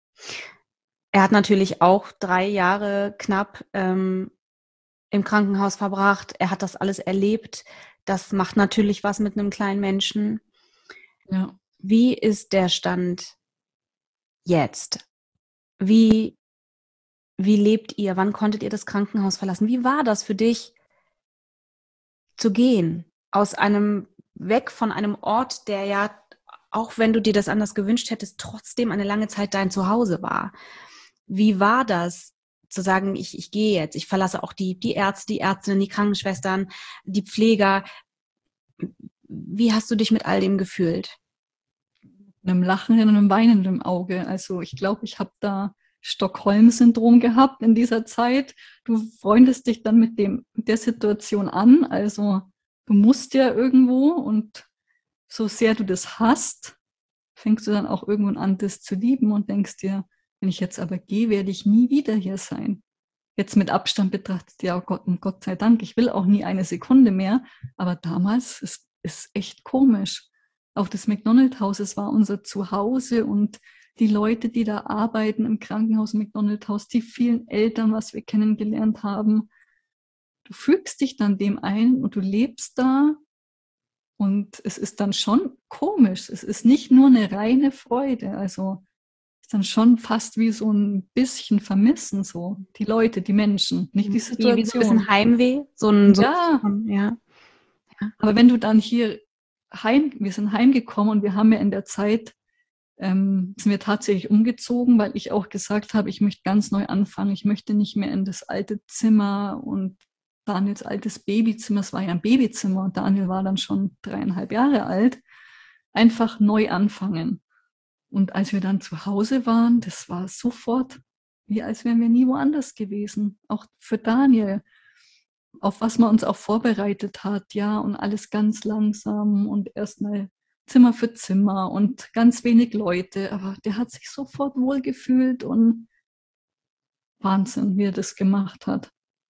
Er hat natürlich auch 3 Jahre knapp im Krankenhaus verbracht. Er hat das alles erlebt. Das macht natürlich was mit einem kleinen Menschen. Ja. Wie ist der Stand jetzt? Wie lebt ihr? Wann konntet ihr das Krankenhaus verlassen? Wie war das für dich, zu gehen? Weg von einem Ort, der ja, auch wenn du dir das anders gewünscht hättest, trotzdem eine lange Zeit dein Zuhause war. Wie war das, zu sagen, ich gehe jetzt, ich verlasse auch die Ärzte, die Ärztinnen, die Krankenschwestern, die Pfleger. Wie hast du dich mit all dem gefühlt? Einem lachenden und einem weinenden Auge. Also ich glaube, ich habe da Stockholm-Syndrom gehabt in dieser Zeit. Du freundest dich dann mit der Situation an. Also du musst ja irgendwo, und so sehr du das hast, fängst du dann auch irgendwann an, das zu lieben und denkst dir, wenn ich jetzt aber gehe, werde ich nie wieder hier sein. Jetzt mit Abstand betrachtet, ja Gott, und Gott sei Dank, ich will auch nie eine Sekunde mehr. Aber damals ist echt komisch. Auch das McDonald-Haus, es war unser Zuhause, und die Leute, die da arbeiten im Krankenhaus McDonald-Haus, die vielen Eltern, was wir kennengelernt haben. Du fügst dich dann dem ein und du lebst da, und es ist dann schon komisch. Es ist nicht nur eine reine Freude. Also ist dann schon fast wie so ein bisschen Vermissen, so die Leute, die Menschen, nicht die Situation. Wie so ein bisschen Heimweh? Ja. Aber wenn du dann wir sind heimgekommen, und wir haben ja in der Zeit, sind wir tatsächlich umgezogen, weil ich auch gesagt habe, ich möchte ganz neu anfangen. Ich möchte nicht mehr in das alte Zimmer und Daniels altes Babyzimmer. Es war ja ein Babyzimmer und Daniel war dann schon 3,5 Jahre alt. Einfach neu anfangen. Und als wir dann zu Hause waren, das war sofort, wie als wären wir nie woanders gewesen. Auch für Daniel, auf was man uns auch vorbereitet hat, ja, und alles ganz langsam und erstmal Zimmer für Zimmer und ganz wenig Leute. Aber der hat sich sofort wohlgefühlt, und Wahnsinn, wie er das gemacht hat.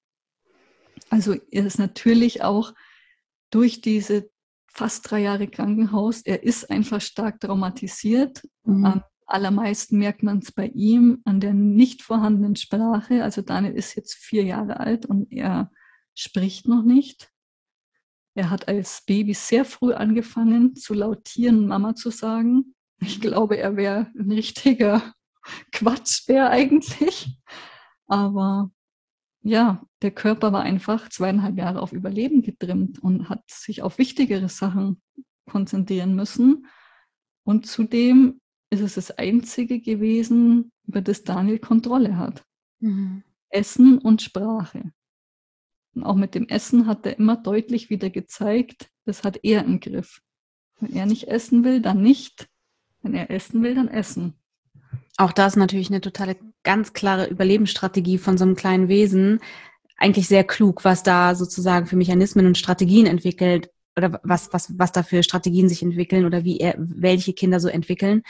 Also er ist natürlich auch durch diese fast 3 Jahre Krankenhaus, er ist einfach stark traumatisiert. Am allermeisten merkt man es bei ihm an der nicht vorhandenen Sprache. Also Daniel ist jetzt 4 Jahre alt und er spricht noch nicht. Er hat als Baby sehr früh angefangen zu lautieren, Mama zu sagen. Ich glaube, er wäre ein richtiger Quatschbär eigentlich. Aber ja, der Körper war einfach 2,5 Jahre auf Überleben getrimmt und hat sich auf wichtigere Sachen konzentrieren müssen. Und zudem ist es das Einzige gewesen, über das Daniel Kontrolle hat. Essen und Sprache. Und auch mit dem Essen hat er immer deutlich wieder gezeigt, das hat er im Griff. Wenn er nicht essen will, dann nicht. Wenn er essen will, dann essen. Auch das ist natürlich eine totale, ganz klare Überlebensstrategie von so einem kleinen Wesen. Eigentlich sehr klug, was da sozusagen für Mechanismen und Strategien entwickelt, oder was da für Strategien sich entwickeln, oder welche Kinder so entwickeln.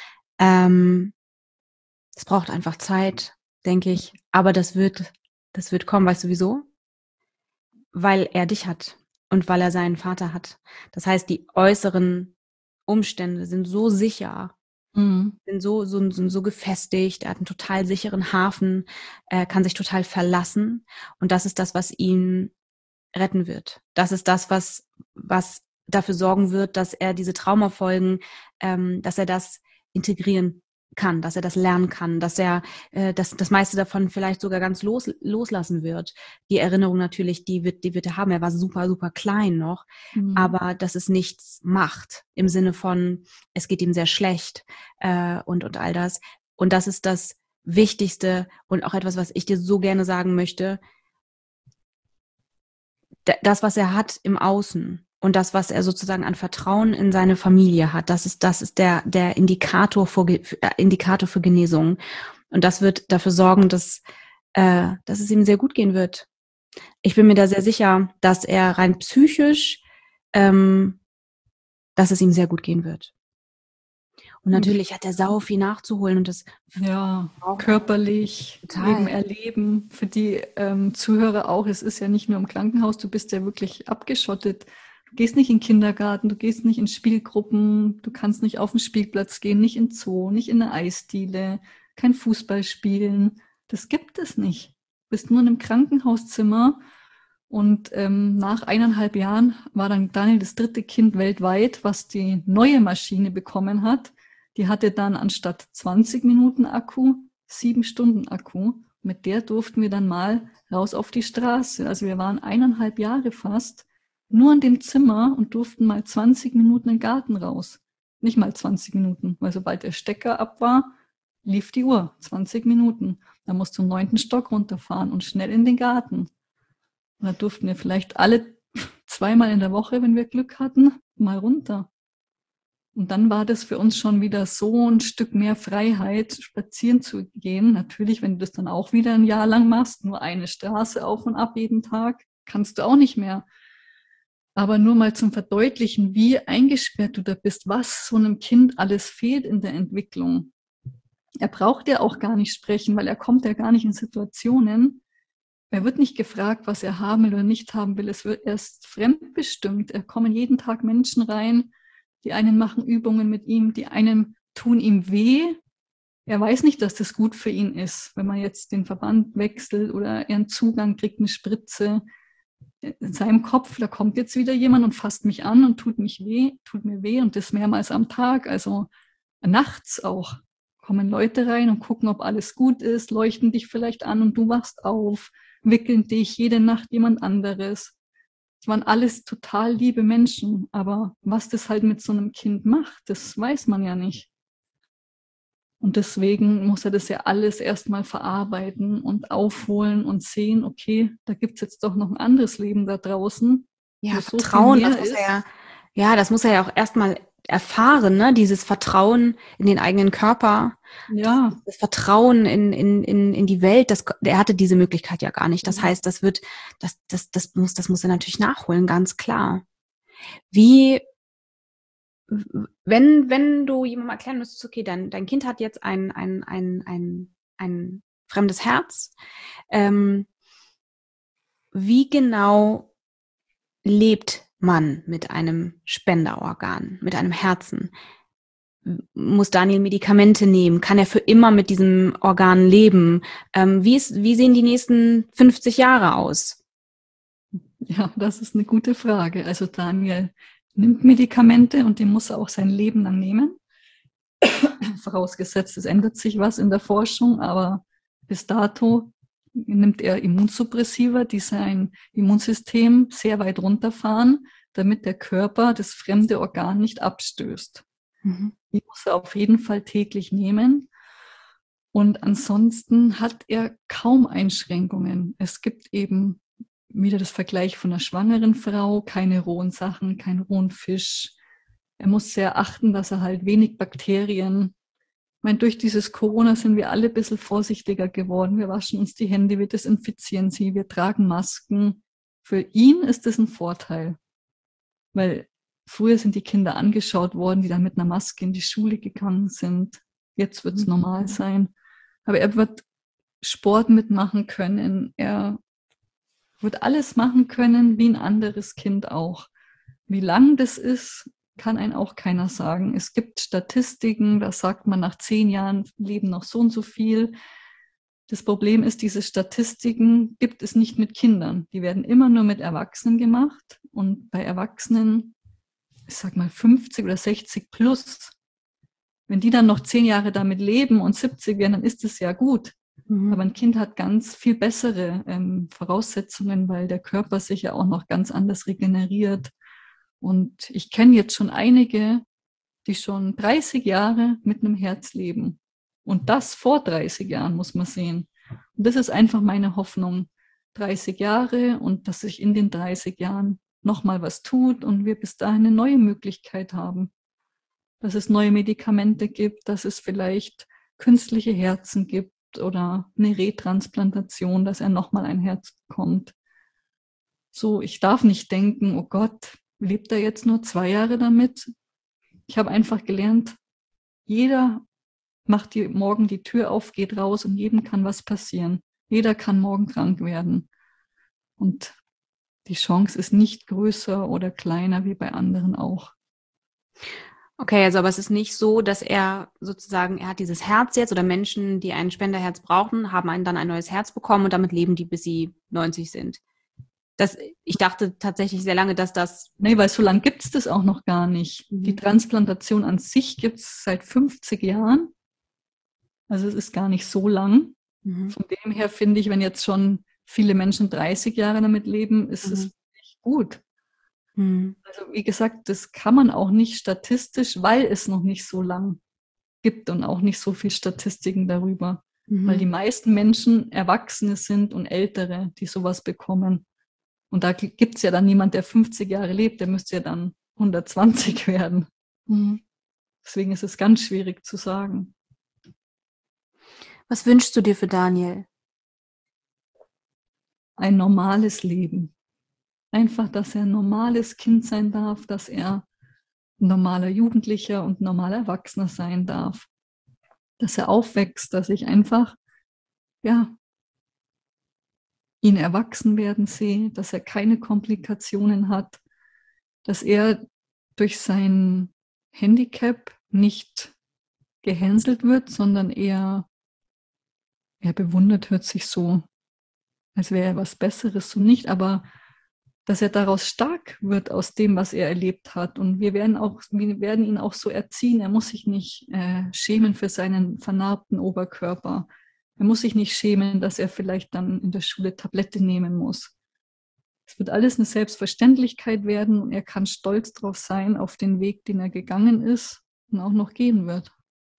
Es braucht einfach Zeit, denke ich. Aber das wird kommen. Weißt du wieso? Weil er dich hat und weil er seinen Vater hat. Das heißt, die äußeren Umstände sind so sicher, sind so gefestigt, er hat einen total sicheren Hafen, er kann sich total verlassen, und das ist das, was ihn retten wird. Das ist das, was dafür sorgen wird, dass er diese Traumafolgen, dass er das integrieren kann, dass er das lernen kann, dass er das meiste davon vielleicht sogar ganz loslassen wird. Die Erinnerung natürlich, die wird er haben. Er war super, super klein noch, aber dass es nichts macht im Sinne von, es geht ihm sehr schlecht und all das. Und das ist das Wichtigste und auch etwas, was ich dir so gerne sagen möchte. Das, was er hat im Außen, und das, was er sozusagen an Vertrauen in seine Familie hat, das ist der Indikator für Genesung. Und das wird dafür sorgen, dass es ihm sehr gut gehen wird. Ich bin mir da sehr sicher, dass er rein psychisch, dass es ihm sehr gut gehen wird. Und natürlich hat er sau viel nachzuholen und das ja, körperlich total. eben erleben. Für die Zuhörer auch, es ist ja nicht nur im Krankenhaus, du bist ja wirklich abgeschottet. Du gehst nicht in den Kindergarten, du gehst nicht in Spielgruppen, du kannst nicht auf den Spielplatz gehen, nicht in Zoo, nicht in eine Eisdiele, kein Fußball spielen. Das gibt es nicht. Du bist nur in einem Krankenhauszimmer. Und nach 1,5 Jahren war dann Daniel das 3. Kind weltweit, was die neue Maschine bekommen hat. Die hatte dann anstatt 20 Minuten Akku 7 Stunden Akku. Mit der durften wir dann mal raus auf die Straße. Also wir waren 1,5 Jahre fast nur in dem Zimmer und durften mal 20 Minuten in den Garten raus. Nicht mal 20 Minuten, weil sobald der Stecker ab war, lief die Uhr. 20 Minuten. Da musst du im 9. Stock runterfahren und schnell in den Garten. Und da durften wir vielleicht alle 2-mal in der Woche, wenn wir Glück hatten, mal runter. Und dann war das für uns schon wieder so ein Stück mehr Freiheit, spazieren zu gehen. Natürlich, wenn du das dann auch wieder ein Jahr lang machst, nur eine Straße auf und ab jeden Tag, kannst du auch nicht mehr. Aber nur mal zum Verdeutlichen, wie eingesperrt du da bist, was so einem Kind alles fehlt in der Entwicklung. Er braucht ja auch gar nicht sprechen, weil er kommt ja gar nicht in Situationen. Er wird nicht gefragt, was er haben will oder nicht haben will. Es wird erst fremdbestimmt. Es kommen jeden Tag Menschen rein, die einen machen Übungen mit ihm, die einen tun ihm weh. Er weiß nicht, dass das gut für ihn ist, wenn man jetzt den Verband wechselt oder er einen Zugang kriegt, eine Spritze. In seinem Kopf, da kommt jetzt wieder jemand und fasst mich an und tut mir weh und das mehrmals am Tag. Also nachts auch kommen Leute rein und gucken, ob alles gut ist, leuchten dich vielleicht an und du wachst auf, wickeln dich jede Nacht jemand anderes. Es waren alles total liebe Menschen, aber was das halt mit so einem Kind macht, das weiß man ja nicht. Und deswegen muss er das ja alles erstmal verarbeiten und aufholen und sehen, okay, da gibt es jetzt doch noch ein anderes Leben da draußen, Ja, wo so viel Vertrauen, mehr ist. das muss er ja auch erstmal erfahren, ne? Dieses Vertrauen in den eigenen Körper, Ja, das Vertrauen in die Welt, er hatte diese Möglichkeit ja gar nicht. Das heißt, das muss er natürlich nachholen, ganz klar. Wie, wenn du jemandem erklären müsstest, okay, dein Kind hat jetzt ein fremdes Herz, wie genau lebt man mit einem Spenderorgan, mit einem Herzen? Muss Daniel Medikamente nehmen? Kann er für immer mit diesem Organ leben? Wie sehen die nächsten 50 Jahre aus? ja, das ist eine gute Frage. Also Daniel nimmt Medikamente und die muss er auch sein Leben lang nehmen. Vorausgesetzt, es ändert sich was in der Forschung, aber bis dato nimmt er Immunsuppressiva, die sein Immunsystem sehr weit runterfahren, damit der Körper das fremde Organ nicht abstößt. Die muss er auf jeden Fall täglich nehmen. Und ansonsten hat er kaum Einschränkungen. Es gibt eben wieder das Vergleich von einer schwangeren Frau, keine rohen Sachen, kein rohen Fisch. Er muss sehr achten, dass er halt wenig Bakterien. Ich meine, durch dieses Corona sind wir alle ein bisschen vorsichtiger geworden. Wir waschen uns die Hände, wir desinfizieren sie, wir tragen Masken. Für ihn ist das ein Vorteil, weil früher sind die Kinder angeschaut worden, die dann mit einer Maske in die Schule gegangen sind. Jetzt wird es normal sein. Aber er wird Sport mitmachen können. Er wird alles machen können, wie ein anderes Kind auch. Wie lang das ist, kann einem auch keiner sagen. Es gibt Statistiken, da sagt man, nach 10 Jahren leben noch so und so viel. Das Problem ist, diese Statistiken gibt es nicht mit Kindern. Die werden immer nur mit Erwachsenen gemacht. Und bei Erwachsenen, ich sag mal 50 oder 60 plus, wenn die dann noch 10 Jahre damit leben und 70 werden, dann ist es ja gut. Aber ein Kind hat ganz viel bessere Voraussetzungen, weil der Körper sich ja auch noch ganz anders regeneriert. Und ich kenne jetzt schon einige, die schon 30 Jahre mit einem Herz leben. Und das vor 30 Jahren, muss man sehen. Und das ist einfach meine Hoffnung. 30 Jahre und dass sich in den 30 Jahren nochmal was tut und wir bis dahin eine neue Möglichkeit haben. Dass es neue Medikamente gibt, dass es vielleicht künstliche Herzen gibt oder eine Retransplantation, dass er nochmal ein Herz bekommt. So, ich darf nicht denken, oh Gott, lebt er jetzt nur 2 Jahre damit? Ich habe einfach gelernt, Jeder macht morgen die Tür auf, geht raus und jedem kann was passieren. Jeder kann morgen krank werden. Und die Chance ist nicht größer oder kleiner wie bei anderen auch. Okay, also aber es ist nicht so, dass er sozusagen, er hat dieses Herz jetzt oder Menschen, die ein Spenderherz brauchen, haben dann ein neues Herz bekommen und damit leben die, bis sie 90 sind. Ich dachte tatsächlich sehr lange, dass das... Nee, weil so lange gibt es das auch noch gar nicht. Die Transplantation an sich gibt es seit 50 Jahren. Also es ist gar nicht so lang. Von dem her finde ich, wenn jetzt schon viele Menschen 30 Jahre damit leben, ist es echt gut. Also wie gesagt, das kann man auch nicht statistisch, weil es noch nicht so lang gibt und auch nicht so viel Statistiken darüber. Weil die meisten Menschen Erwachsene sind und Ältere, die sowas bekommen. Und da gibt es ja dann niemand, der 50 Jahre lebt, der müsste ja dann 120 werden. Deswegen ist es ganz schwierig zu sagen. Was wünschst du dir für Daniel? Ein normales Leben. Einfach, dass er ein normales Kind sein darf, dass er ein normaler Jugendlicher und ein normaler Erwachsener sein darf. Dass er aufwächst, dass ich einfach, ihn erwachsen werden sehe, dass er keine Komplikationen hat, dass er durch sein Handicap nicht gehänselt wird, sondern eher bewundert, hört sich so, als wäre er was Besseres und nicht, aber dass er daraus stark wird aus dem, was er erlebt hat. Und wir werden ihn auch so erziehen. Er muss sich nicht schämen für seinen vernarbten Oberkörper. Er muss sich nicht schämen, dass er vielleicht dann in der Schule Tablette nehmen muss. Es wird alles eine Selbstverständlichkeit werden und er kann stolz drauf sein, auf den Weg, den er gegangen ist und auch noch gehen wird.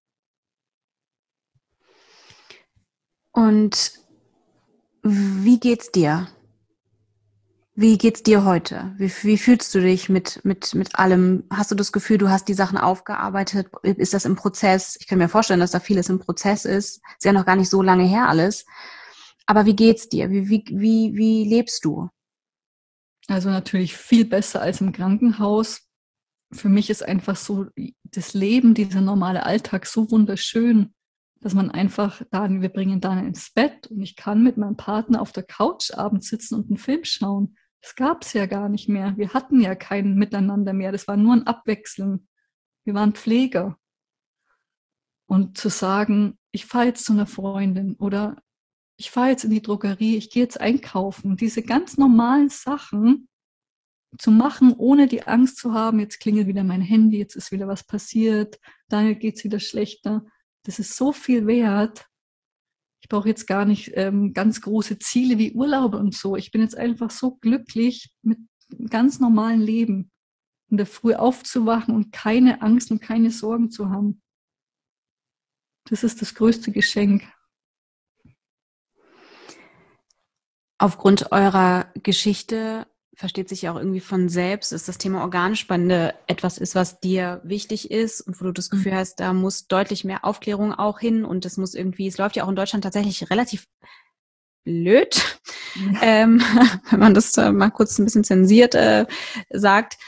Und wie geht's dir? Wie geht's dir heute? Wie fühlst du dich mit allem? Hast du das Gefühl, du hast die Sachen aufgearbeitet? Ist das im Prozess? Ich kann mir vorstellen, dass da vieles im Prozess ist. Ist ja noch gar nicht so lange her alles. Aber wie geht's dir? Wie lebst du? Also natürlich viel besser als im Krankenhaus. Für mich ist einfach so das Leben, dieser normale Alltag so wunderschön, dass man einfach wir bringen Daniel ins Bett und ich kann mit meinem Partner auf der Couch abends sitzen und einen Film schauen. Das gab es ja gar nicht mehr. Wir hatten ja kein Miteinander mehr. Das war nur ein Abwechseln. Wir waren Pfleger. Und zu sagen, ich fahre jetzt zu einer Freundin oder ich fahre jetzt in die Drogerie, ich gehe jetzt einkaufen. Diese ganz normalen Sachen zu machen, ohne die Angst zu haben, jetzt klingelt wieder mein Handy, jetzt ist wieder was passiert, Daniel geht es wieder schlechter. Das ist so viel wert. Ich brauche jetzt gar nicht ganz große Ziele wie Urlaube und so. Ich bin jetzt einfach so glücklich mit einem ganz normalen Leben. In der Früh aufzuwachen und keine Angst und keine Sorgen zu haben. Das ist das größte Geschenk. Aufgrund eurer Geschichte versteht sich ja auch irgendwie von selbst, dass das Thema Organspende etwas ist, was dir wichtig ist und wo du das Gefühl hast, da muss deutlich mehr Aufklärung auch hin und es läuft ja auch in Deutschland tatsächlich relativ blöd, wenn man das mal kurz ein bisschen zensiert sagt.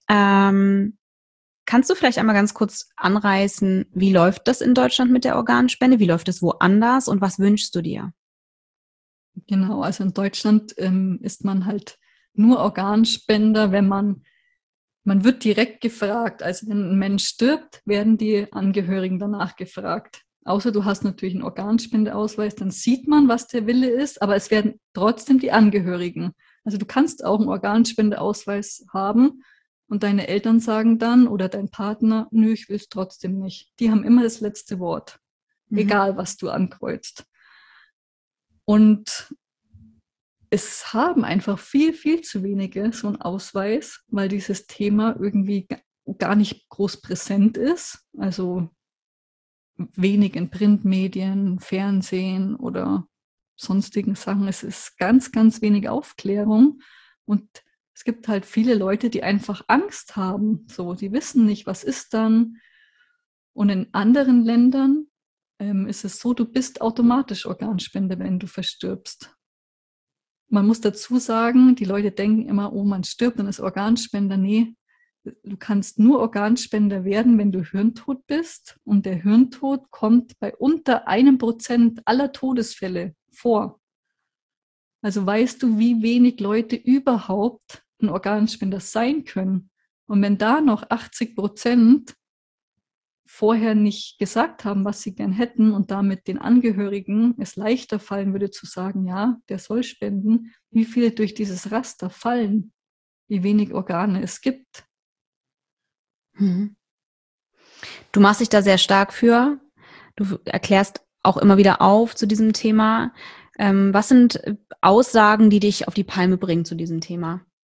Kannst du vielleicht einmal ganz kurz anreißen, wie läuft das in Deutschland mit der Organspende? Wie läuft es woanders und was wünschst du dir? Genau, also in Deutschland ist man halt nur Organspender, wenn man wird direkt gefragt. Also wenn ein Mensch stirbt, werden die Angehörigen danach gefragt. Außer du hast natürlich einen Organspendeausweis, dann sieht man, was der Wille ist, aber es werden trotzdem die Angehörigen. Also du kannst auch einen Organspendeausweis haben und deine Eltern sagen dann oder dein Partner, nö, ich will es trotzdem nicht. Die haben immer das letzte Wort, egal was du ankreuzt. Und es haben einfach viel, viel zu wenige so einen Ausweis, weil dieses Thema irgendwie gar nicht groß präsent ist. Also wenig in Printmedien, Fernsehen oder sonstigen Sachen. Es ist ganz, ganz wenig Aufklärung. Und es gibt halt viele Leute, die einfach Angst haben. So, die wissen nicht, was ist dann. Und in anderen Ländern ist es so, du bist automatisch Organspender, wenn du verstirbst. Man muss dazu sagen, die Leute denken immer, oh, man stirbt und ist Organspender. Nee, du kannst nur Organspender werden, wenn du hirntot bist. Und der Hirntod kommt bei unter 1% aller Todesfälle vor. Also weißt du, wie wenig Leute überhaupt ein Organspender sein können. Und wenn da noch 80% vorher nicht gesagt haben, was sie gern hätten und damit den Angehörigen es leichter fallen würde zu sagen, ja, der soll spenden, wie viele durch dieses Raster fallen, wie wenig Organe es gibt. Mhm. Du machst dich da sehr stark für. Du erklärst auch immer wieder auf zu diesem Thema. Was sind Aussagen, die dich auf die Palme bringen zu diesem Thema?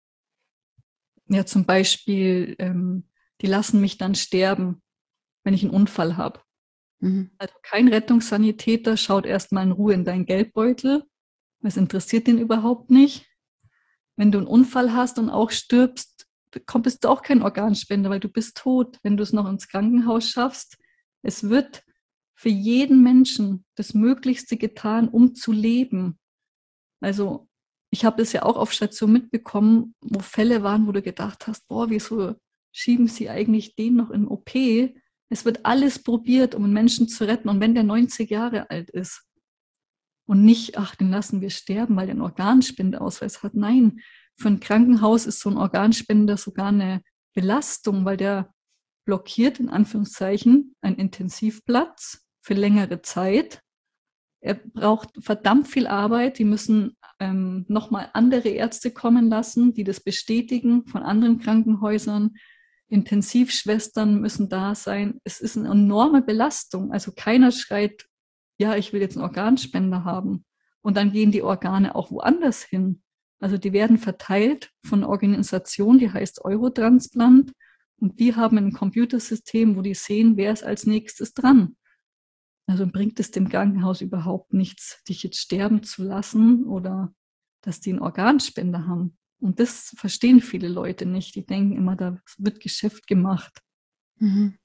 Ja, zum Beispiel, die lassen mich dann sterben, wenn ich einen Unfall habe. Mhm. Also kein Rettungssanitäter schaut erstmal in Ruhe in deinen Geldbeutel. Das interessiert den überhaupt nicht. Wenn du einen Unfall hast und auch stirbst, bist du auch kein Organspender, weil du bist tot. Wenn du es noch ins Krankenhaus schaffst, es wird für jeden Menschen das Möglichste getan, um zu leben. Also ich habe das ja auch auf Station mitbekommen, wo Fälle waren, wo du gedacht hast, boah, wieso schieben sie eigentlich den noch in OP? Es wird alles probiert, um einen Menschen zu retten. Und wenn der 90 Jahre alt ist und nicht, ach, den lassen wir sterben, weil der einen Organspendeausweis hat. Nein, für ein Krankenhaus ist so ein Organspender sogar eine Belastung, weil der blockiert in Anführungszeichen einen Intensivplatz für längere Zeit. Er braucht verdammt viel Arbeit. Die müssen nochmal andere Ärzte kommen lassen, die das bestätigen von anderen Krankenhäusern. Intensivschwestern müssen da sein. Es ist eine enorme Belastung. Also keiner schreit, ja, ich will jetzt einen Organspender haben. Und dann gehen die Organe auch woanders hin. Also die werden verteilt von einer Organisation, die heißt Eurotransplant. Und die haben ein Computersystem, wo die sehen, wer ist als nächstes dran. Also bringt es dem Krankenhaus überhaupt nichts, dich jetzt sterben zu lassen oder dass die einen Organspender haben. Und das verstehen viele Leute nicht. Die denken immer, da wird Geschäft gemacht. Mhm.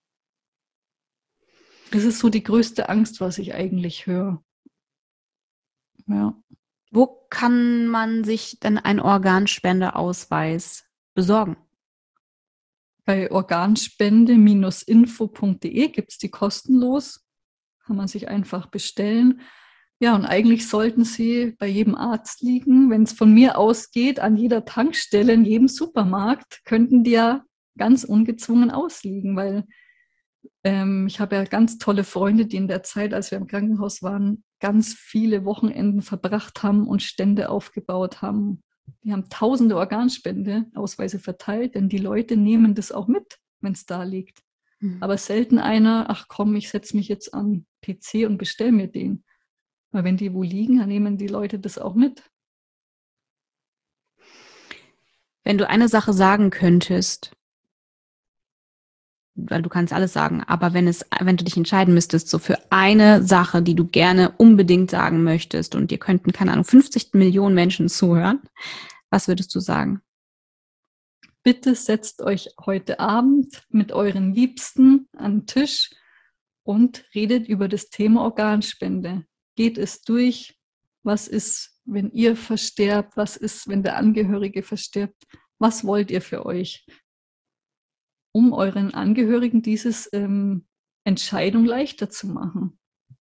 Das ist so die größte Angst, was ich eigentlich höre. Ja. Wo kann man sich denn einen Organspendeausweis besorgen? Bei organspende-info.de gibt es die kostenlos. Kann man sich einfach bestellen. Ja, und eigentlich sollten sie bei jedem Arzt liegen. Wenn es von mir ausgeht, an jeder Tankstelle, in jedem Supermarkt, könnten die ja ganz ungezwungen ausliegen, weil ich habe ja ganz tolle Freunde, die in der Zeit, als wir im Krankenhaus waren, ganz viele Wochenenden verbracht haben und Stände aufgebaut haben. Die haben tausende Organspendeausweise verteilt, denn die Leute nehmen das auch mit, wenn es da liegt. Aber selten einer, ach komm, ich setze mich jetzt an PC und bestelle mir den. Weil wenn die wo liegen, dann nehmen die Leute das auch mit. Wenn du eine Sache sagen könntest, weil du kannst alles sagen, aber wenn du dich entscheiden müsstest, so für eine Sache, die du gerne unbedingt sagen möchtest und dir könnten, keine Ahnung, 50 Millionen Menschen zuhören, was würdest du sagen? Bitte setzt euch heute Abend mit euren Liebsten an den Tisch und redet über das Thema Organspende. Geht es durch? Was ist, wenn ihr versterbt? Was ist, wenn der Angehörige verstirbt? Was wollt ihr für euch? Um euren Angehörigen diese Entscheidung leichter zu machen.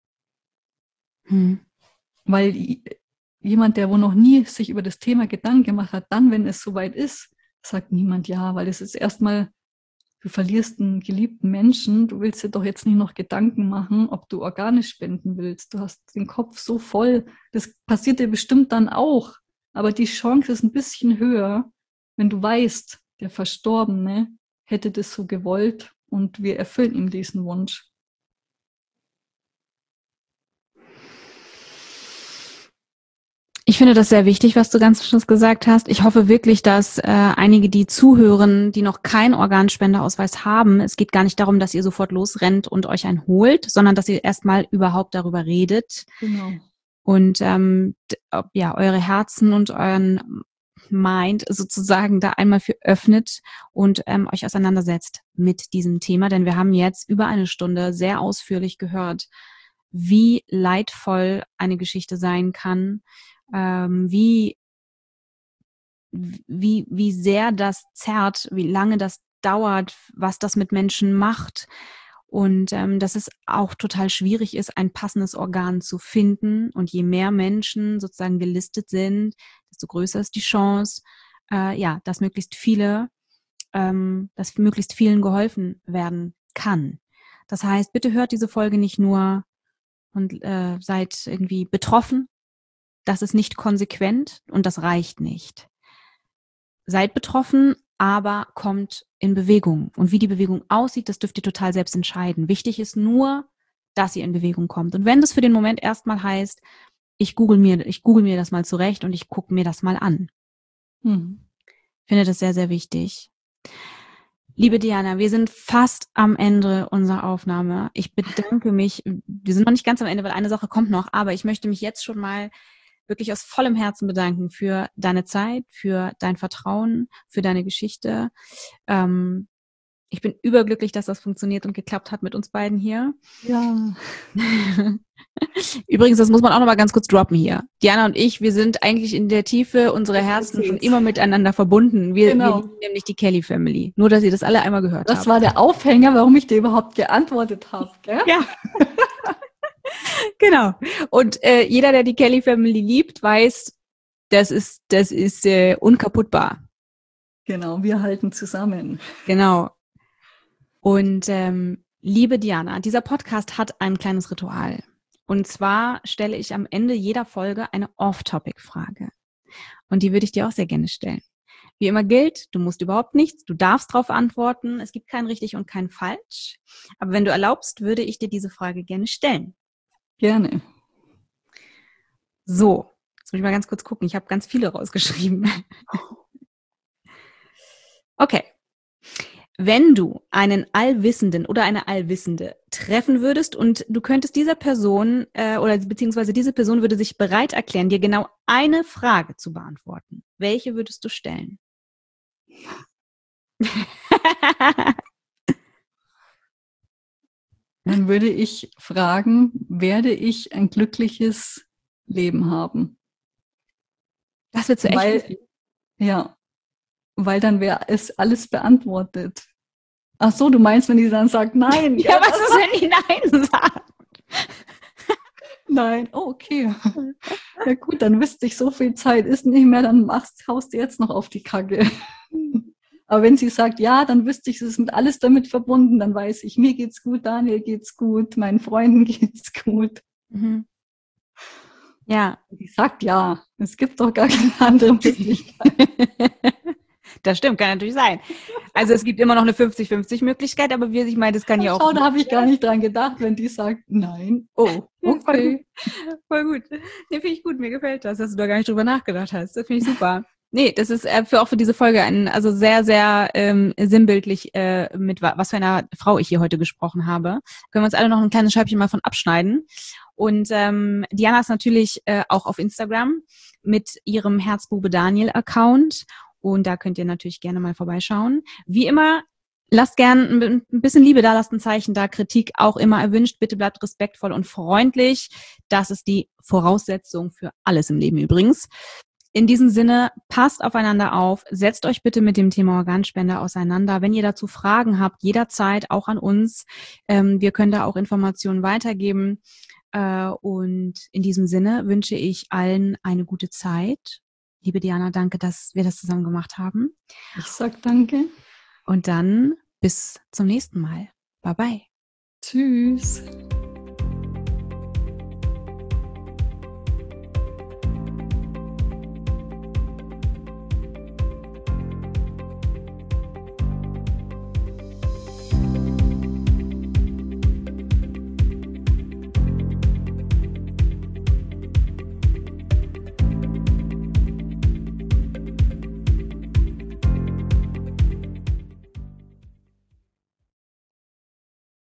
Weil jemand, der wo noch nie sich über das Thema Gedanken gemacht hat, dann, wenn es soweit ist, sagt niemand ja, weil es ist erstmal, du verlierst einen geliebten Menschen, du willst dir doch jetzt nicht noch Gedanken machen, ob du Organe spenden willst. Du hast den Kopf so voll, das passiert dir bestimmt dann auch, aber die Chance ist ein bisschen höher, wenn du weißt, der Verstorbene hätte das so gewollt und wir erfüllen ihm diesen Wunsch. Ich finde das sehr wichtig, was du ganz zum Schluss gesagt hast. Ich hoffe wirklich, dass einige, die zuhören, die noch keinen Organspendeausweis haben, es geht gar nicht darum, dass ihr sofort losrennt und euch einen holt, sondern dass ihr erstmal überhaupt darüber redet. Genau. Und ja, eure Herzen und euren Mind sozusagen da einmal für öffnet und euch auseinandersetzt mit diesem Thema. Denn wir haben jetzt über eine Stunde sehr ausführlich gehört, wie leidvoll eine Geschichte sein kann, wie sehr das zerrt, wie lange das dauert, was das mit Menschen macht und dass es auch total schwierig ist, ein passendes Organ zu finden. Und je mehr Menschen sozusagen gelistet sind, desto größer ist die Chance, dass möglichst vielen geholfen werden kann. Das heißt, bitte hört diese Folge nicht nur und seid irgendwie betroffen. Das ist nicht konsequent und das reicht nicht. Seid betroffen, aber kommt in Bewegung. Und wie die Bewegung aussieht, das dürft ihr total selbst entscheiden. Wichtig ist nur, dass ihr in Bewegung kommt. Und wenn das für den Moment erstmal heißt, ich google mir das mal zurecht und ich gucke mir das mal an. Ich finde das sehr, sehr wichtig. Liebe Diana, wir sind fast am Ende unserer Aufnahme. Ich bedanke mich. Wir sind noch nicht ganz am Ende, weil eine Sache kommt noch, aber ich möchte mich jetzt schon mal wirklich aus vollem Herzen bedanken für deine Zeit, für dein Vertrauen, für deine Geschichte. Ich bin überglücklich, dass das funktioniert und geklappt hat mit uns beiden hier. Ja. Übrigens, das muss man auch noch mal ganz kurz droppen hier. Diana und ich, wir sind eigentlich in der Tiefe unserer Herzen schon immer miteinander verbunden. Wir lieben nämlich die Kelly Family. Nur, dass ihr das alle einmal gehört habt. Das war der Aufhänger, warum ich dir überhaupt geantwortet habe, gell? Ja. Genau. Und jeder, der die Kelly Family liebt, weiß, das ist unkaputtbar. Genau, wir halten zusammen. Genau. Und liebe Diana, dieser Podcast hat ein kleines Ritual. Und zwar stelle ich am Ende jeder Folge eine Off-Topic-Frage. Und die würde ich dir auch sehr gerne stellen. Wie immer gilt, du musst überhaupt nichts, du darfst darauf antworten. Es gibt kein richtig und kein falsch. Aber wenn du erlaubst, würde ich dir diese Frage gerne stellen. Gerne. So, jetzt muss ich mal ganz kurz gucken. Ich habe ganz viele rausgeschrieben. Okay. Wenn du einen Allwissenden oder eine Allwissende treffen würdest und du könntest dieser Person beziehungsweise diese Person würde sich bereit erklären, dir genau eine Frage zu beantworten, welche würdest du stellen? Dann würde ich fragen, werde ich ein glückliches Leben haben? Das wird so echt. Weil dann wäre es alles beantwortet. Ach so, du meinst, wenn die dann sagt nein? Ja, was ist, wenn die nein sagt? Nein, oh, okay. Ja gut, dann wüsste ich, so viel Zeit ist nicht mehr, dann haust du jetzt noch auf die Kacke. Aber wenn sie sagt ja, dann wüsste ich, es ist mit alles damit verbunden, dann weiß ich, mir geht's gut, Daniel geht's gut, meinen Freunden geht's gut. Mhm. Ja. Die sagt ja, es gibt doch gar keine andere Möglichkeit. Das stimmt, kann natürlich sein. Also es gibt immer noch eine 50-50 Möglichkeit, aber ich meine, das kann ja auch... Schau, da habe ich gar nicht dran gedacht, wenn die sagt nein. Oh, okay. Voll gut. Nee, finde ich gut, mir gefällt das, dass du da gar nicht drüber nachgedacht hast. Das finde ich super. Nee, das ist auch für diese Folge also sehr, sehr sinnbildlich, mit was für einer Frau ich hier heute gesprochen habe. Können wir uns alle noch ein kleines Scheibchen mal von abschneiden. Und Diana ist natürlich auch auf Instagram mit ihrem Herzbube Daniel-Account. Und da könnt ihr natürlich gerne mal vorbeischauen. Wie immer, lasst gern ein bisschen Liebe da, lasst ein Zeichen da, Kritik auch immer erwünscht. Bitte bleibt respektvoll und freundlich. Das ist die Voraussetzung für alles im Leben übrigens. In diesem Sinne, passt aufeinander auf, setzt euch bitte mit dem Thema Organspende auseinander. Wenn ihr dazu Fragen habt, jederzeit auch an uns. Wir können da auch Informationen weitergeben. Und in diesem Sinne wünsche ich allen eine gute Zeit. Liebe Diana, danke, dass wir das zusammen gemacht haben. Ich sag danke. Und dann bis zum nächsten Mal. Bye, bye. Tschüss.